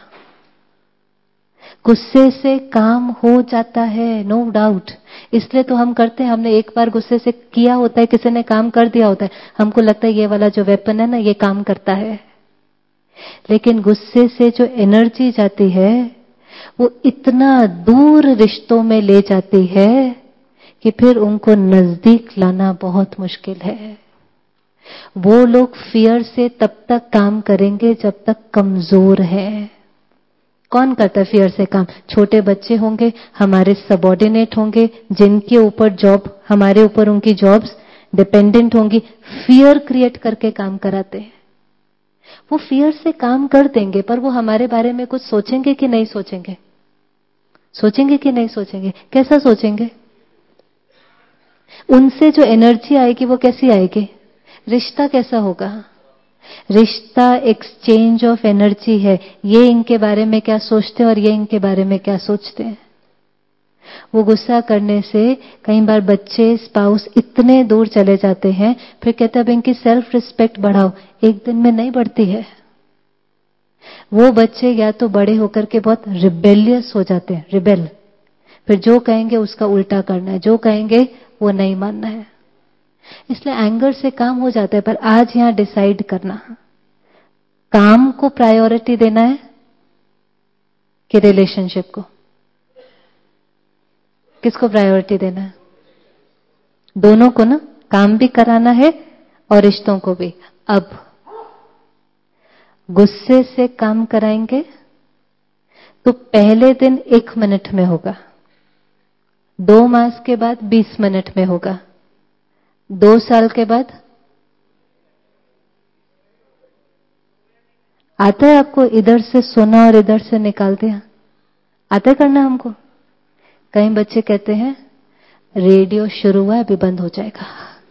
गुस्से से काम हो जाता है, नो डाउट। इसलिए तो हम करते हैं, हमने एक बार गुस्से से किया होता है, किसी ने काम कर दिया होता है, हमको लगता है ये वाला जो वेपन है ना, ये काम करता है। लेकिन गुस्से से जो एनर्जी जाती है वो इतना दूर रिश्तों में ले जाती है कि फिर उनको नजदीक लाना बहुत मुश्किल है। वो लोग फियर से तब तक काम करेंगे जब तक कमजोर है। कौन करता है फियर से काम? छोटे बच्चे होंगे, हमारे सबऑर्डिनेट होंगे, जिनके ऊपर जॉब, हमारे ऊपर उनकी जॉब्स डिपेंडेंट होंगी, फियर क्रिएट करके काम कराते हैं। वो फियर से काम कर देंगे, पर वो हमारे बारे में कुछ सोचेंगे कि नहीं सोचेंगे? सोचेंगे कि नहीं सोचेंगे? कैसा सोचेंगे? उनसे जो एनर्जी आएगी वो कैसी आएगी? रिश्ता कैसा होगा? रिश्ता एक्सचेंज ऑफ एनर्जी है। ये इनके बारे में क्या सोचते हैं और ये इनके बारे में क्या सोचते हैं। वो गुस्सा करने से कई बार बच्चे, स्पाउस इतने दूर चले जाते हैं, फिर कहते हैं अब इनकी सेल्फ रिस्पेक्ट बढ़ाओ। एक दिन में नहीं बढ़ती है। वो बच्चे या तो बड़े होकर के बहुत रिबेलियस हो जाते हैं, रिबेल, फिर जो कहेंगे उसका उल्टा करना है, जो कहेंगे वो नहीं मानना है। इसलिए एंगर से काम हो जाता है। पर आज यहां डिसाइड करना, काम को प्रायोरिटी देना है कि रिलेशनशिप को? किसको प्रायोरिटी देना है? दोनों को ना, काम भी कराना है और रिश्तों को भी। अब गुस्से से काम कराएंगे तो पहले दिन एक मिनट में होगा, दो मास के बाद बीस मिनट में होगा, दो साल के बाद आता है आपको इधर से सोना और इधर से निकाल दिया? आता है करना हमको? कई बच्चे कहते हैं रेडियो शुरू हुआ अभी बंद हो जाएगा।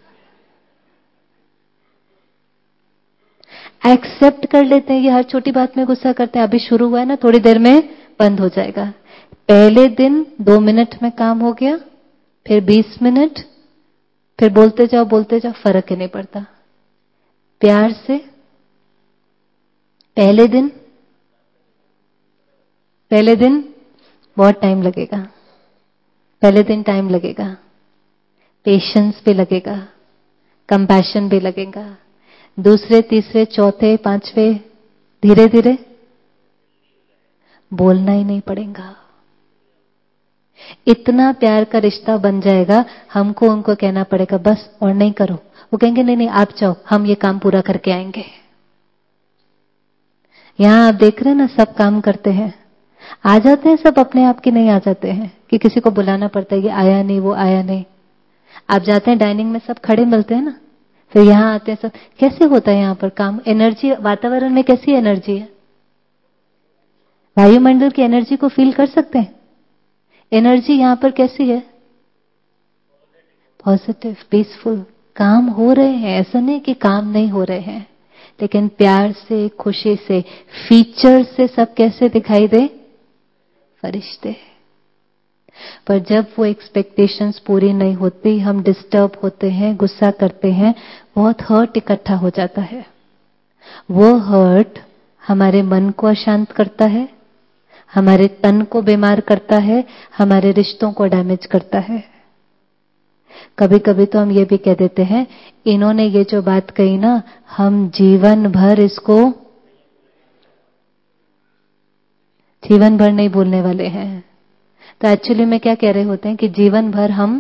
एक्सेप्ट कर लेते हैं, ये हर छोटी बात में गुस्सा करते हैं, अभी शुरू हुआ है ना, थोड़ी देर में बंद हो जाएगा। पहले दिन दो मिनट में काम हो गया, फिर बीस मिनट, फिर बोलते जाओ बोलते जाओ, फर्क ही नहीं पड़ता। प्यार से पहले दिन पहले दिन बहुत टाइम लगेगा, पहले दिन टाइम लगेगा, पेशेंस भी लगेगा, कंपैशन भी लगेगा। दूसरे, तीसरे, चौथे, पांचवे, धीरे धीरे बोलना ही नहीं पड़ेगा। इतना प्यार का रिश्ता बन जाएगा, हमको उनको कहना पड़ेगा बस और नहीं करो। वो कहेंगे नहीं नहीं आप जाओ, हम ये काम पूरा करके आएंगे। यहां आप देख रहे हैं ना, सब काम करते हैं, आ जाते हैं सब अपने आप की, नहीं आ जाते हैं कि किसी को बुलाना पड़ता है, ये आया नहीं वो आया नहीं। आप जाते हैं डाइनिंग में, सब खड़े मिलते हैं ना, फिर यहां आते हैं सब। कैसे होता है यहां पर काम? एनर्जी, वातावरण में कैसी एनर्जी है? वायुमंडल की एनर्जी को फील कर सकते हैं? एनर्जी यहां पर कैसी है? Positive, peaceful. काम हो रहे हैं, ऐसा नहीं कि काम नहीं हो रहे हैं, लेकिन प्यार से, खुशी से, फीचर से सब कैसे दिखाई दे? फरिश्ते। पर जब वो एक्सपेक्टेशंस पूरी नहीं होती, हम डिस्टर्ब होते हैं, गुस्सा करते हैं, बहुत हर्ट इकट्ठा हो जाता है। वो हर्ट हमारे मन को अशांत करता है, हमारे तन को बीमार करता है, हमारे रिश्तों को डैमेज करता है। कभी कभी तो हम ये भी कह देते हैं, इन्होंने ये जो बात कही ना, हम जीवन भर इसको जीवन भर नहीं भूलने वाले हैं। तो एक्चुअली में क्या कह रहे होते हैं कि जीवन भर हम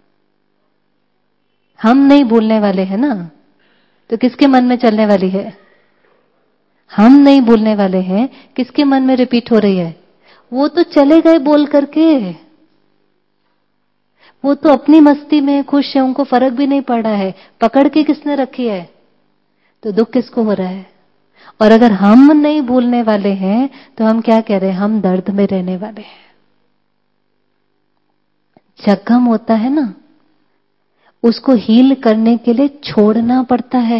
हम नहीं भूलने वाले हैं ना, तो किसके मन में चलने वाली है? हम नहीं भूलने वाले हैं, किसके मन में रिपीट हो रही है? वो तो चले गए बोल करके, वो तो अपनी मस्ती में खुश है, उनको फर्क भी नहीं पड़ रहा है। पकड़ के किसने रखी है? तो दुख किसको हो रहा है? और अगर हम नहीं भूलने वाले हैं तो हम क्या कह रहे हैं? हम दर्द में रहने वाले हैं। जख्म होता है ना, उसको हील करने के लिए छोड़ना पड़ता है।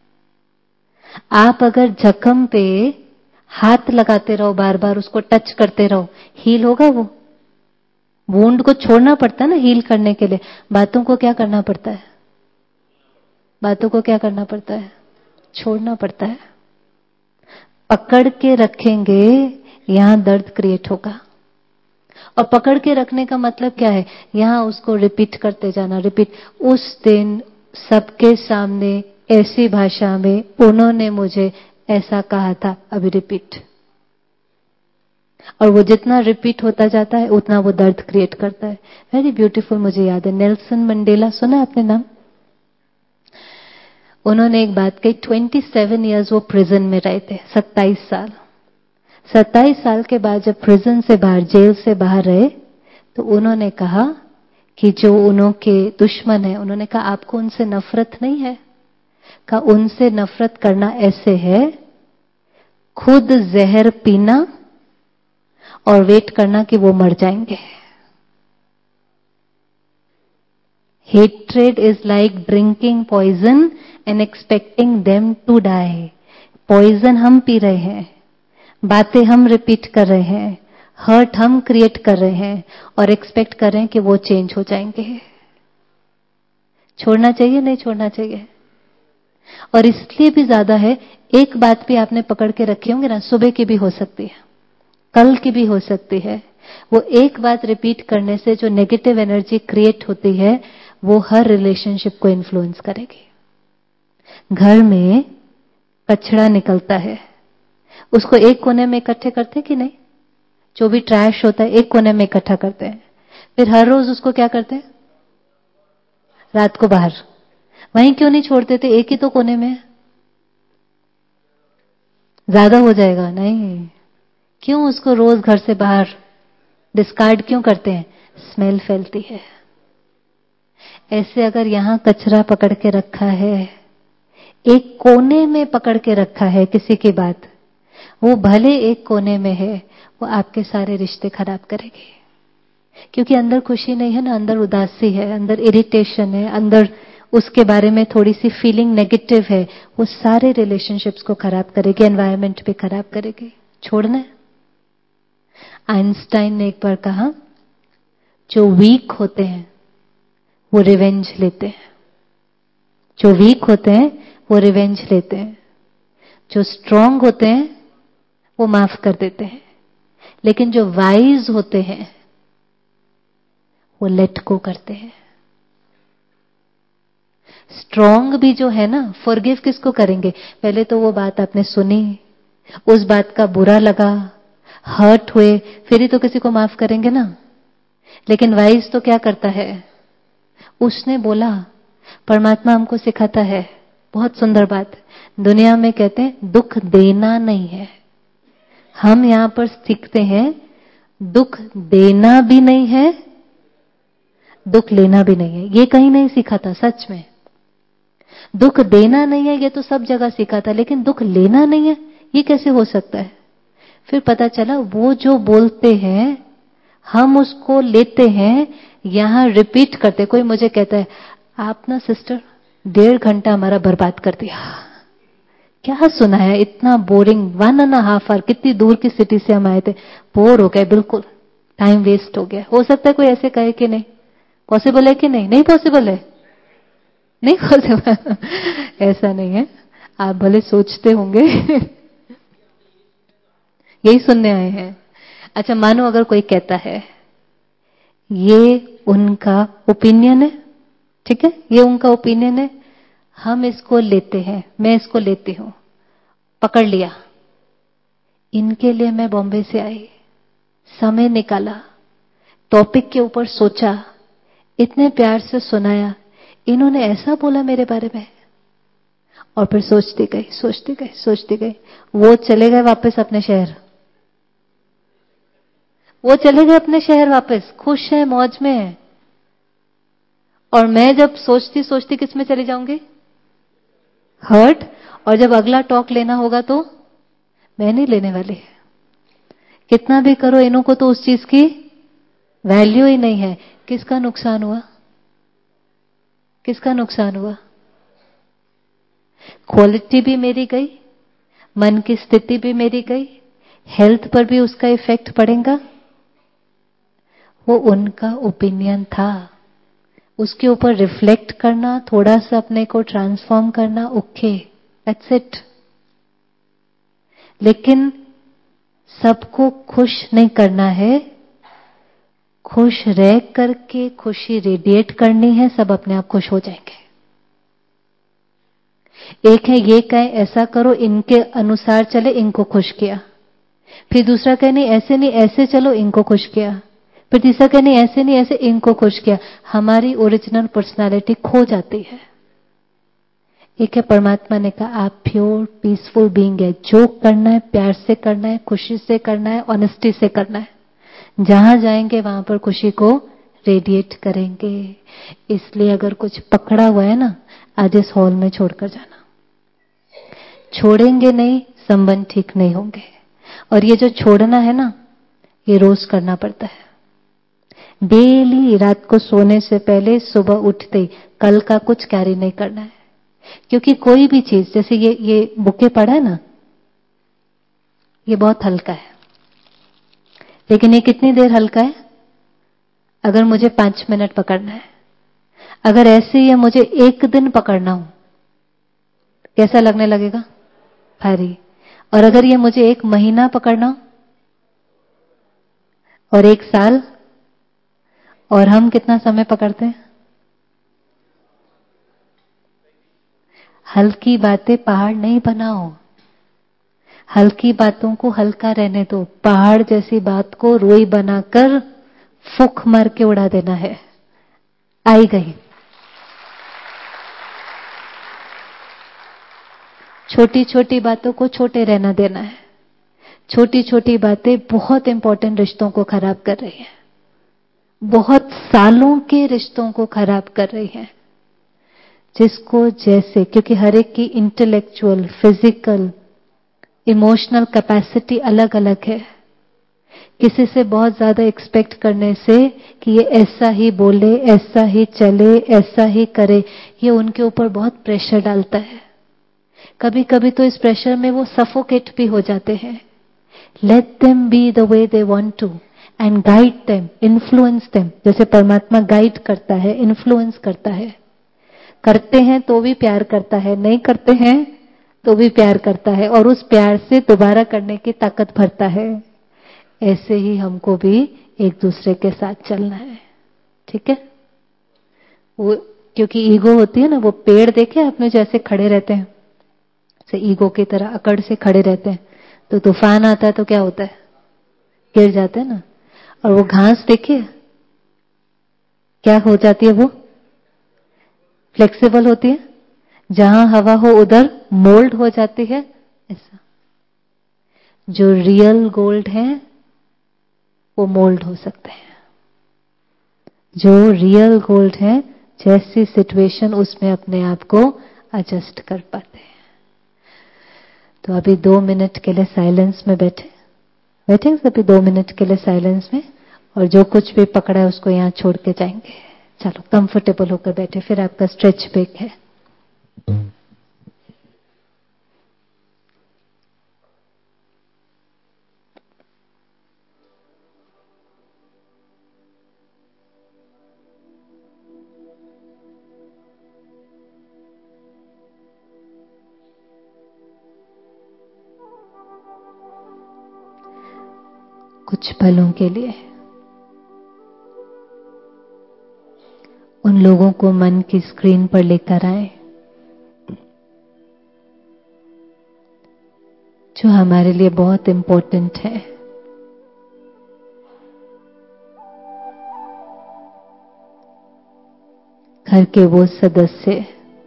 आप अगर जख्म पे हाथ लगाते रहो, बार बार उसको टच करते रहो, हील होगा? वो वुंड को छोड़ना पड़ता है ना हील करने के लिए। बातों को क्या करना पड़ता है? बातों को क्या करना पड़ता है? छोड़ना पड़ता है। पकड़ के रखेंगे, यहां दर्द क्रिएट होगा। और पकड़ के रखने का मतलब क्या है? यहां उसको रिपीट करते जाना, रिपीट। उस दिन सबके सामने ऐसी भाषा में उन्होंने मुझे ऐसा कहा था, अभी रिपीट। और वो जितना रिपीट होता जाता है उतना वो दर्द क्रिएट करता है। Very beautiful. मुझे याद है नेल्सन मंडेला, सुना आपने नाम? उन्होंने एक बात कही, सत्ताईस इयर्स वो प्रिजन में रहे थे, सत्ताईस साल। सत्ताईस साल के बाद जब प्रिजन से बाहर, जेल से बाहर रहे, तो उन्होंने कहा कि जो उनके दुश्मन है, उन्होंने कहा आपको उनसे नफरत नहीं है? कहा उनसे नफरत करना ऐसे है, खुद जहर पीना और वेट करना कि वो मर जाएंगे। Hatred is like drinking poison and expecting them to die. Poison हम पी रहे हैं, बातें हम रिपीट कर रहे हैं, हर्ट हम क्रिएट कर रहे हैं और एक्सपेक्ट कर रहे हैं कि वो चेंज हो जाएंगे। छोड़ना चाहिए, नहीं छोड़ना चाहिए? और इसलिए भी ज्यादा है, एक बात भी आपने पकड़ के रखे होंगे ना, सुबह की भी हो सकती है, कल की भी हो सकती है। वो एक बात रिपीट करने से जो नेगेटिव एनर्जी क्रिएट होती है, वो हर रिलेशनशिप को इन्फ्लुएंस करेगी। घर में कचरा निकलता है, उसको एक कोने में इकट्ठे करते कि नहीं? जो भी ट्रैश होता है एक कोने में इकट्ठा करते हैं, फिर हर रोज उसको क्या करते हैं? रात को बाहर। वहीं क्यों नहीं छोड़ते थे? एक ही तो कोने में, ज्यादा हो जाएगा। नहीं, क्यों उसको रोज घर से बाहर डिस्कार्ड क्यों करते हैं? स्मेल फैलती है। ऐसे अगर यहां कचरा पकड़ के रखा है, एक कोने में पकड़ के रखा है किसी की बात, वो भले एक कोने में है, वो आपके सारे रिश्ते खराब करेगी। क्योंकि अंदर खुशी नहीं है ना, अंदर उदासी है, अंदर इरिटेशन है, अंदर उसके बारे में थोड़ी सी फीलिंग नेगेटिव है, वो सारे रिलेशनशिप्स को खराब करेगी, एनवायरनमेंट भी खराब करेगी। छोड़ना है। आइंस्टाइन ने एक बार कहा, जो वीक होते हैं वो रिवेंज लेते हैं। जो वीक होते हैं वो रिवेंज लेते हैं, जो स्ट्रांग होते हैं वो माफ कर देते हैं। लेकिन जो वाइज होते हैं वो लेट गो करते हैं। स्ट्रांग भी जो है ना, फॉरगिव किसको करेंगे? पहले तो वो बात आपने सुनी, उस बात का बुरा लगा, हर्ट हुए, फिर ही तो किसी को माफ करेंगे ना। लेकिन वाइज तो क्या करता है? उसने बोला, परमात्मा हमको सिखाता है, बहुत सुंदर बात। दुनिया में कहते हैं दुख देना नहीं है, हम यहां पर सीखते हैं दुख देना भी नहीं है, दुख लेना भी नहीं है। ये कहीं नहीं सीखा था सच में। दुख देना नहीं है ये तो सब जगह सीखा था, लेकिन दुख लेना नहीं है ये कैसे हो सकता है? फिर पता चला वो जो बोलते हैं हम उसको लेते हैं, यहां रिपीट करते। कोई मुझे कहता है, आप ना सिस्टर डेढ़ घंटा हमारा बर्बाद कर दिया। क्या सुना है? इतना boring, one and half hour, कितनी दूर की सिटी से हम आए थे, बोर हो गए, बिल्कुल टाइम वेस्ट हो गया। हो सकता है कोई ऐसे कहे कि नहीं? पॉसिबल है कि नहीं? नहीं पॉसिबल है, नहीं पॉसिबल। ऐसा नहीं है। आप भले सोचते होंगे यही सुनने आए हैं। अच्छा, मानो अगर कोई कहता है ये उनका ओपिनियन है, ठीक है, ये उनका ओपिनियन है, हम इसको लेते हैं, मैं इसको लेती हूं, पकड़ लिया। इनके लिए मैं बॉम्बे से आई, समय निकाला, टॉपिक के ऊपर सोचा, इतने प्यार से सुनाया, इन्होंने ऐसा बोला मेरे बारे में, और फिर सोचती गई सोचती गई सोचती गई। वो चले गए वापस अपने शहर, वो चले गए अपने शहर वापस, खुश है, मौज में है। और मैं जब सोचती सोचती किस में चली जाऊंगी? हर्ट। और जब अगला टॉक लेना होगा तो मैं नहीं लेने वाली। कितना भी करो, इन्हों को तो उस चीज की वैल्यू ही नहीं है। किसका नुकसान हुआ? किसका नुकसान हुआ? क्वालिटी भी मेरी गई, मन की स्थिति भी मेरी गई, हेल्थ पर भी उसका इफेक्ट पड़ेगा। वो उनका ओपिनियन था, उसके ऊपर रिफ्लेक्ट करना, थोड़ा सा अपने को ट्रांसफॉर्म करना, ओके, दैट्स इट। लेकिन सबको खुश नहीं करना है, खुश रह करके खुशी रेडिएट करनी है, सब अपने आप खुश हो जाएंगे। एक है ये कहे ऐसा करो, इनके अनुसार चले, इनको खुश किया। फिर दूसरा कहे नहीं ऐसे नहीं ऐसे चलो, इनको खुश किया। फिर तीसरा कहे नहीं ऐसे नहीं ऐसे, इनको खुश किया। हमारी ओरिजिनल पर्सनालिटी खो जाती है। एक है परमात्मा ने कहा आप प्योर पीसफुल बीइंग है, जो करना है प्यार से करना है, खुशी से करना है, ऑनेस्टी से करना है। जहां जाएंगे वहां पर खुशी को रेडिएट करेंगे। इसलिए अगर कुछ पकड़ा हुआ है ना, आज इस हॉल में छोड़कर जाना। छोड़ेंगे नहीं, संबंध ठीक नहीं होंगे। और ये जो छोड़ना है ना, ये रोज करना पड़ता है। डेली रात को सोने से पहले सुबह उठते ही कल का कुछ कैरी नहीं करना है। क्योंकि कोई भी चीज, जैसे ये ये बुके पड़ा है ना, ये बहुत हल्का है। लेकिन ये कितनी देर हल्का है? अगर मुझे पांच मिनट पकड़ना है, अगर ऐसे ही मुझे एक दिन पकड़ना हो, कैसा लगने लगेगा? भारी। और अगर ये मुझे एक महीना पकड़ना हो और एक साल, और हम कितना समय पकड़ते हैं? हल्की बातें पहाड़ नहीं बनाओ, हल्की बातों को हल्का रहने दो। पहाड़ जैसी बात को रोई बनाकर फूक मार के उड़ा देना है। आई गई। छोटी छोटी बातों को छोटे रहना देना है। छोटी छोटी बातें बहुत इंपॉर्टेंट रिश्तों को खराब कर रही है, बहुत सालों के रिश्तों को खराब कर रही है। जिसको जैसे, क्योंकि हर एक की इंटेलेक्चुअल, फिजिकल, इमोशनल कैपेसिटी अलग अलग है। किसी से बहुत ज्यादा एक्सपेक्ट करने से कि ये ऐसा ही बोले, ऐसा ही चले, ऐसा ही करे, ये उनके ऊपर बहुत प्रेशर डालता है। कभी कभी तो इस प्रेशर में वो सफोकेट भी हो जाते हैं। Let them be the way they want to and guide them, influence them. जैसे परमात्मा गाइड करता है, इन्फ्लुएंस करता है। करते हैं तो भी प्यार करता है, नहीं करते हैं तो भी प्यार करता है, और उस प्यार से दोबारा करने की ताकत भरता है। ऐसे ही हमको भी एक दूसरे के साथ चलना है, ठीक है? वो क्योंकि ईगो होती है ना, वो पेड़ देखे आपने जैसे खड़े रहते हैं, से ईगो की तरह अकड़ से खड़े रहते हैं, तो तूफान आता है तो क्या होता है? गिर जाते हैं ना। और वो घास देखिए क्या हो जाती है, वो फ्लेक्सिबल होती है, जहां हवा हो उधर मोल्ड हो जाती है। ऐसा जो रियल गोल्ड है वो मोल्ड हो सकते हैं। जो रियल गोल्ड है, जैसी सिचुएशन उसमें अपने आप को एडजस्ट कर पाते हैं। तो अभी दो मिनट के लिए साइलेंस में बैठे बैठे अभी दो मिनट के लिए साइलेंस में, और जो कुछ भी पकड़ा है उसको यहां छोड़ के जाएंगे। चलो कंफर्टेबल होकर बैठे, फिर आपका स्ट्रेच ब्रेक है। कुछ पलों के लिए उन लोगों को मन की स्क्रीन पर लेकर आए जो हमारे लिए बहुत इंपॉर्टेंट है। घर के वो सदस्य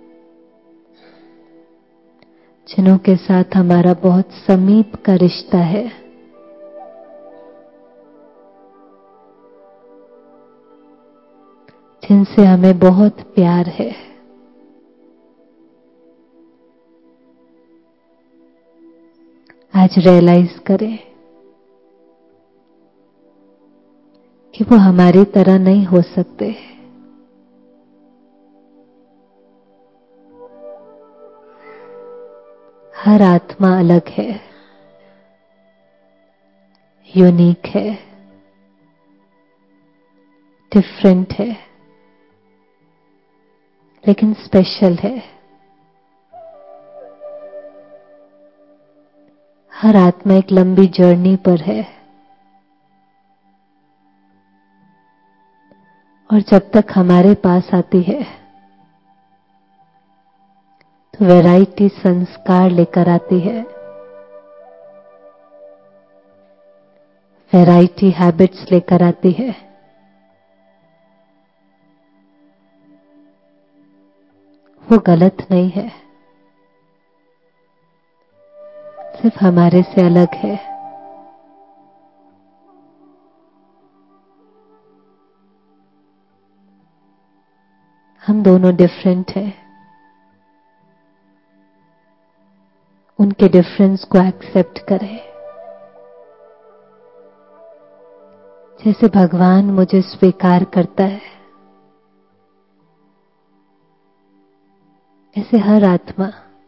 जिन्हों के साथ हमारा बहुत समीप का रिश्ता है, जिनसे हमें बहुत प्यार है। आज रियलाइज करें कि वो हमारी तरह नहीं हो सकते। हर आत्मा अलग है, यूनिक है, डिफरेंट है, लेकिन स्पेशल है। हर आत्मा एक लंबी जर्नी पर है और जब तक हमारे पास आती है तो वैरायटी संस्कार लेकर आती है, वैरायटी हैबिट्स लेकर आती है। वो गलत नहीं है, सिर्फ हमारे से अलग है। हम दोनों डिफरेंट हैं। उनके डिफरेंस को एक्सेप्ट करें। जैसे भगवान मुझे स्वीकार करता है, ऐसे हर आत्मा,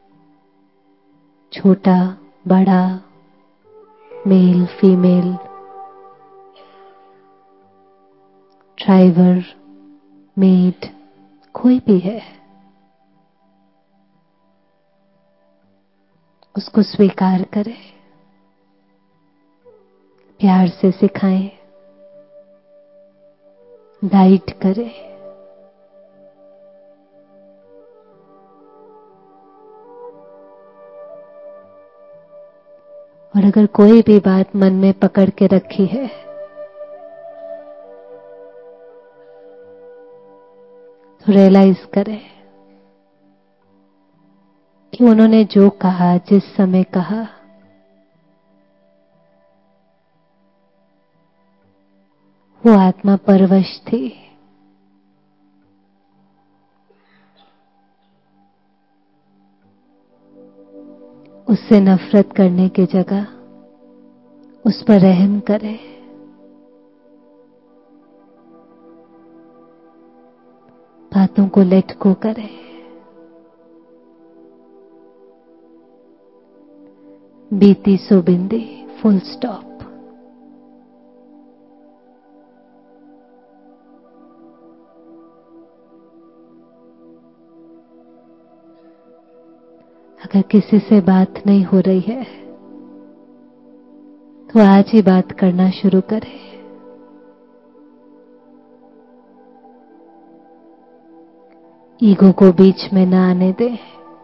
छोटा बड़ा, मेल फीमेल, ड्राइवर मेड, कोई भी है, उसको स्वीकार करें, प्यार से सिखाएं, गाइड करें। और अगर कोई भी बात मन में पकड़ के रखी है तो रियलाइज करें कि उन्होंने जो कहा, जिस समय कहा, वो आत्मा परवश थी। उससे नफरत करने की जगह उस पर रहम करें। बातों को लेट गो करें। बीती सो बिंदी, फुल स्टॉप। अगर किसी से बात नहीं हो रही है तो आज ही बात करना शुरू करें। ईगो को बीच में ना आने दें।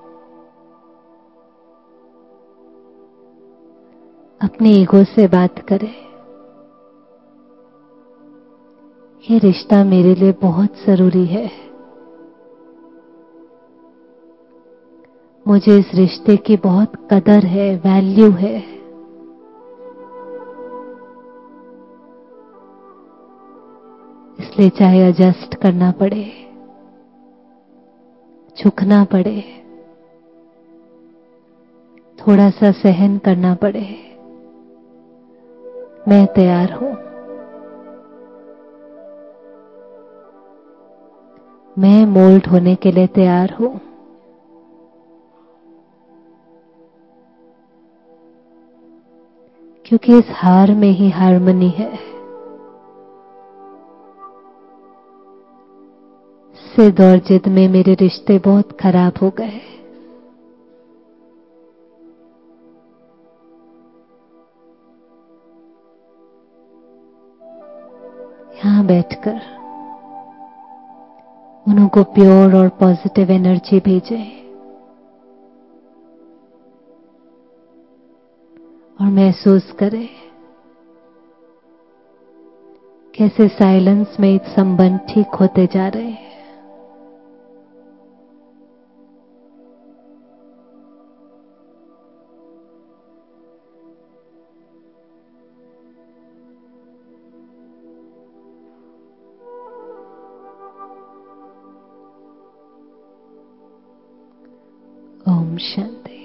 अपनी ईगो से बात करें। ये रिश्ता मेरे लिए बहुत जरूरी है। मुझे इस रिश्ते की बहुत कदर है, वैल्यू है। इसलिए चाहे एडजस्ट करना पड़े, झुकना पड़े, थोड़ा सा सहन करना पड़े, मैं तैयार हूं। मैं मोल्ड होने के लिए तैयार हूं। क्योंकि इस हार में ही हार्मनी है। सिद्ध और जिद में मेरे रिश्ते बहुत खराब हो गए। यहाँ बैठकर उनको प्योर और पॉजिटिव एनर्जी भेजें और महसूस करें कैसे साइलेंस में एक संबंध ठीक होते जा रहे हैं। ओम शांति।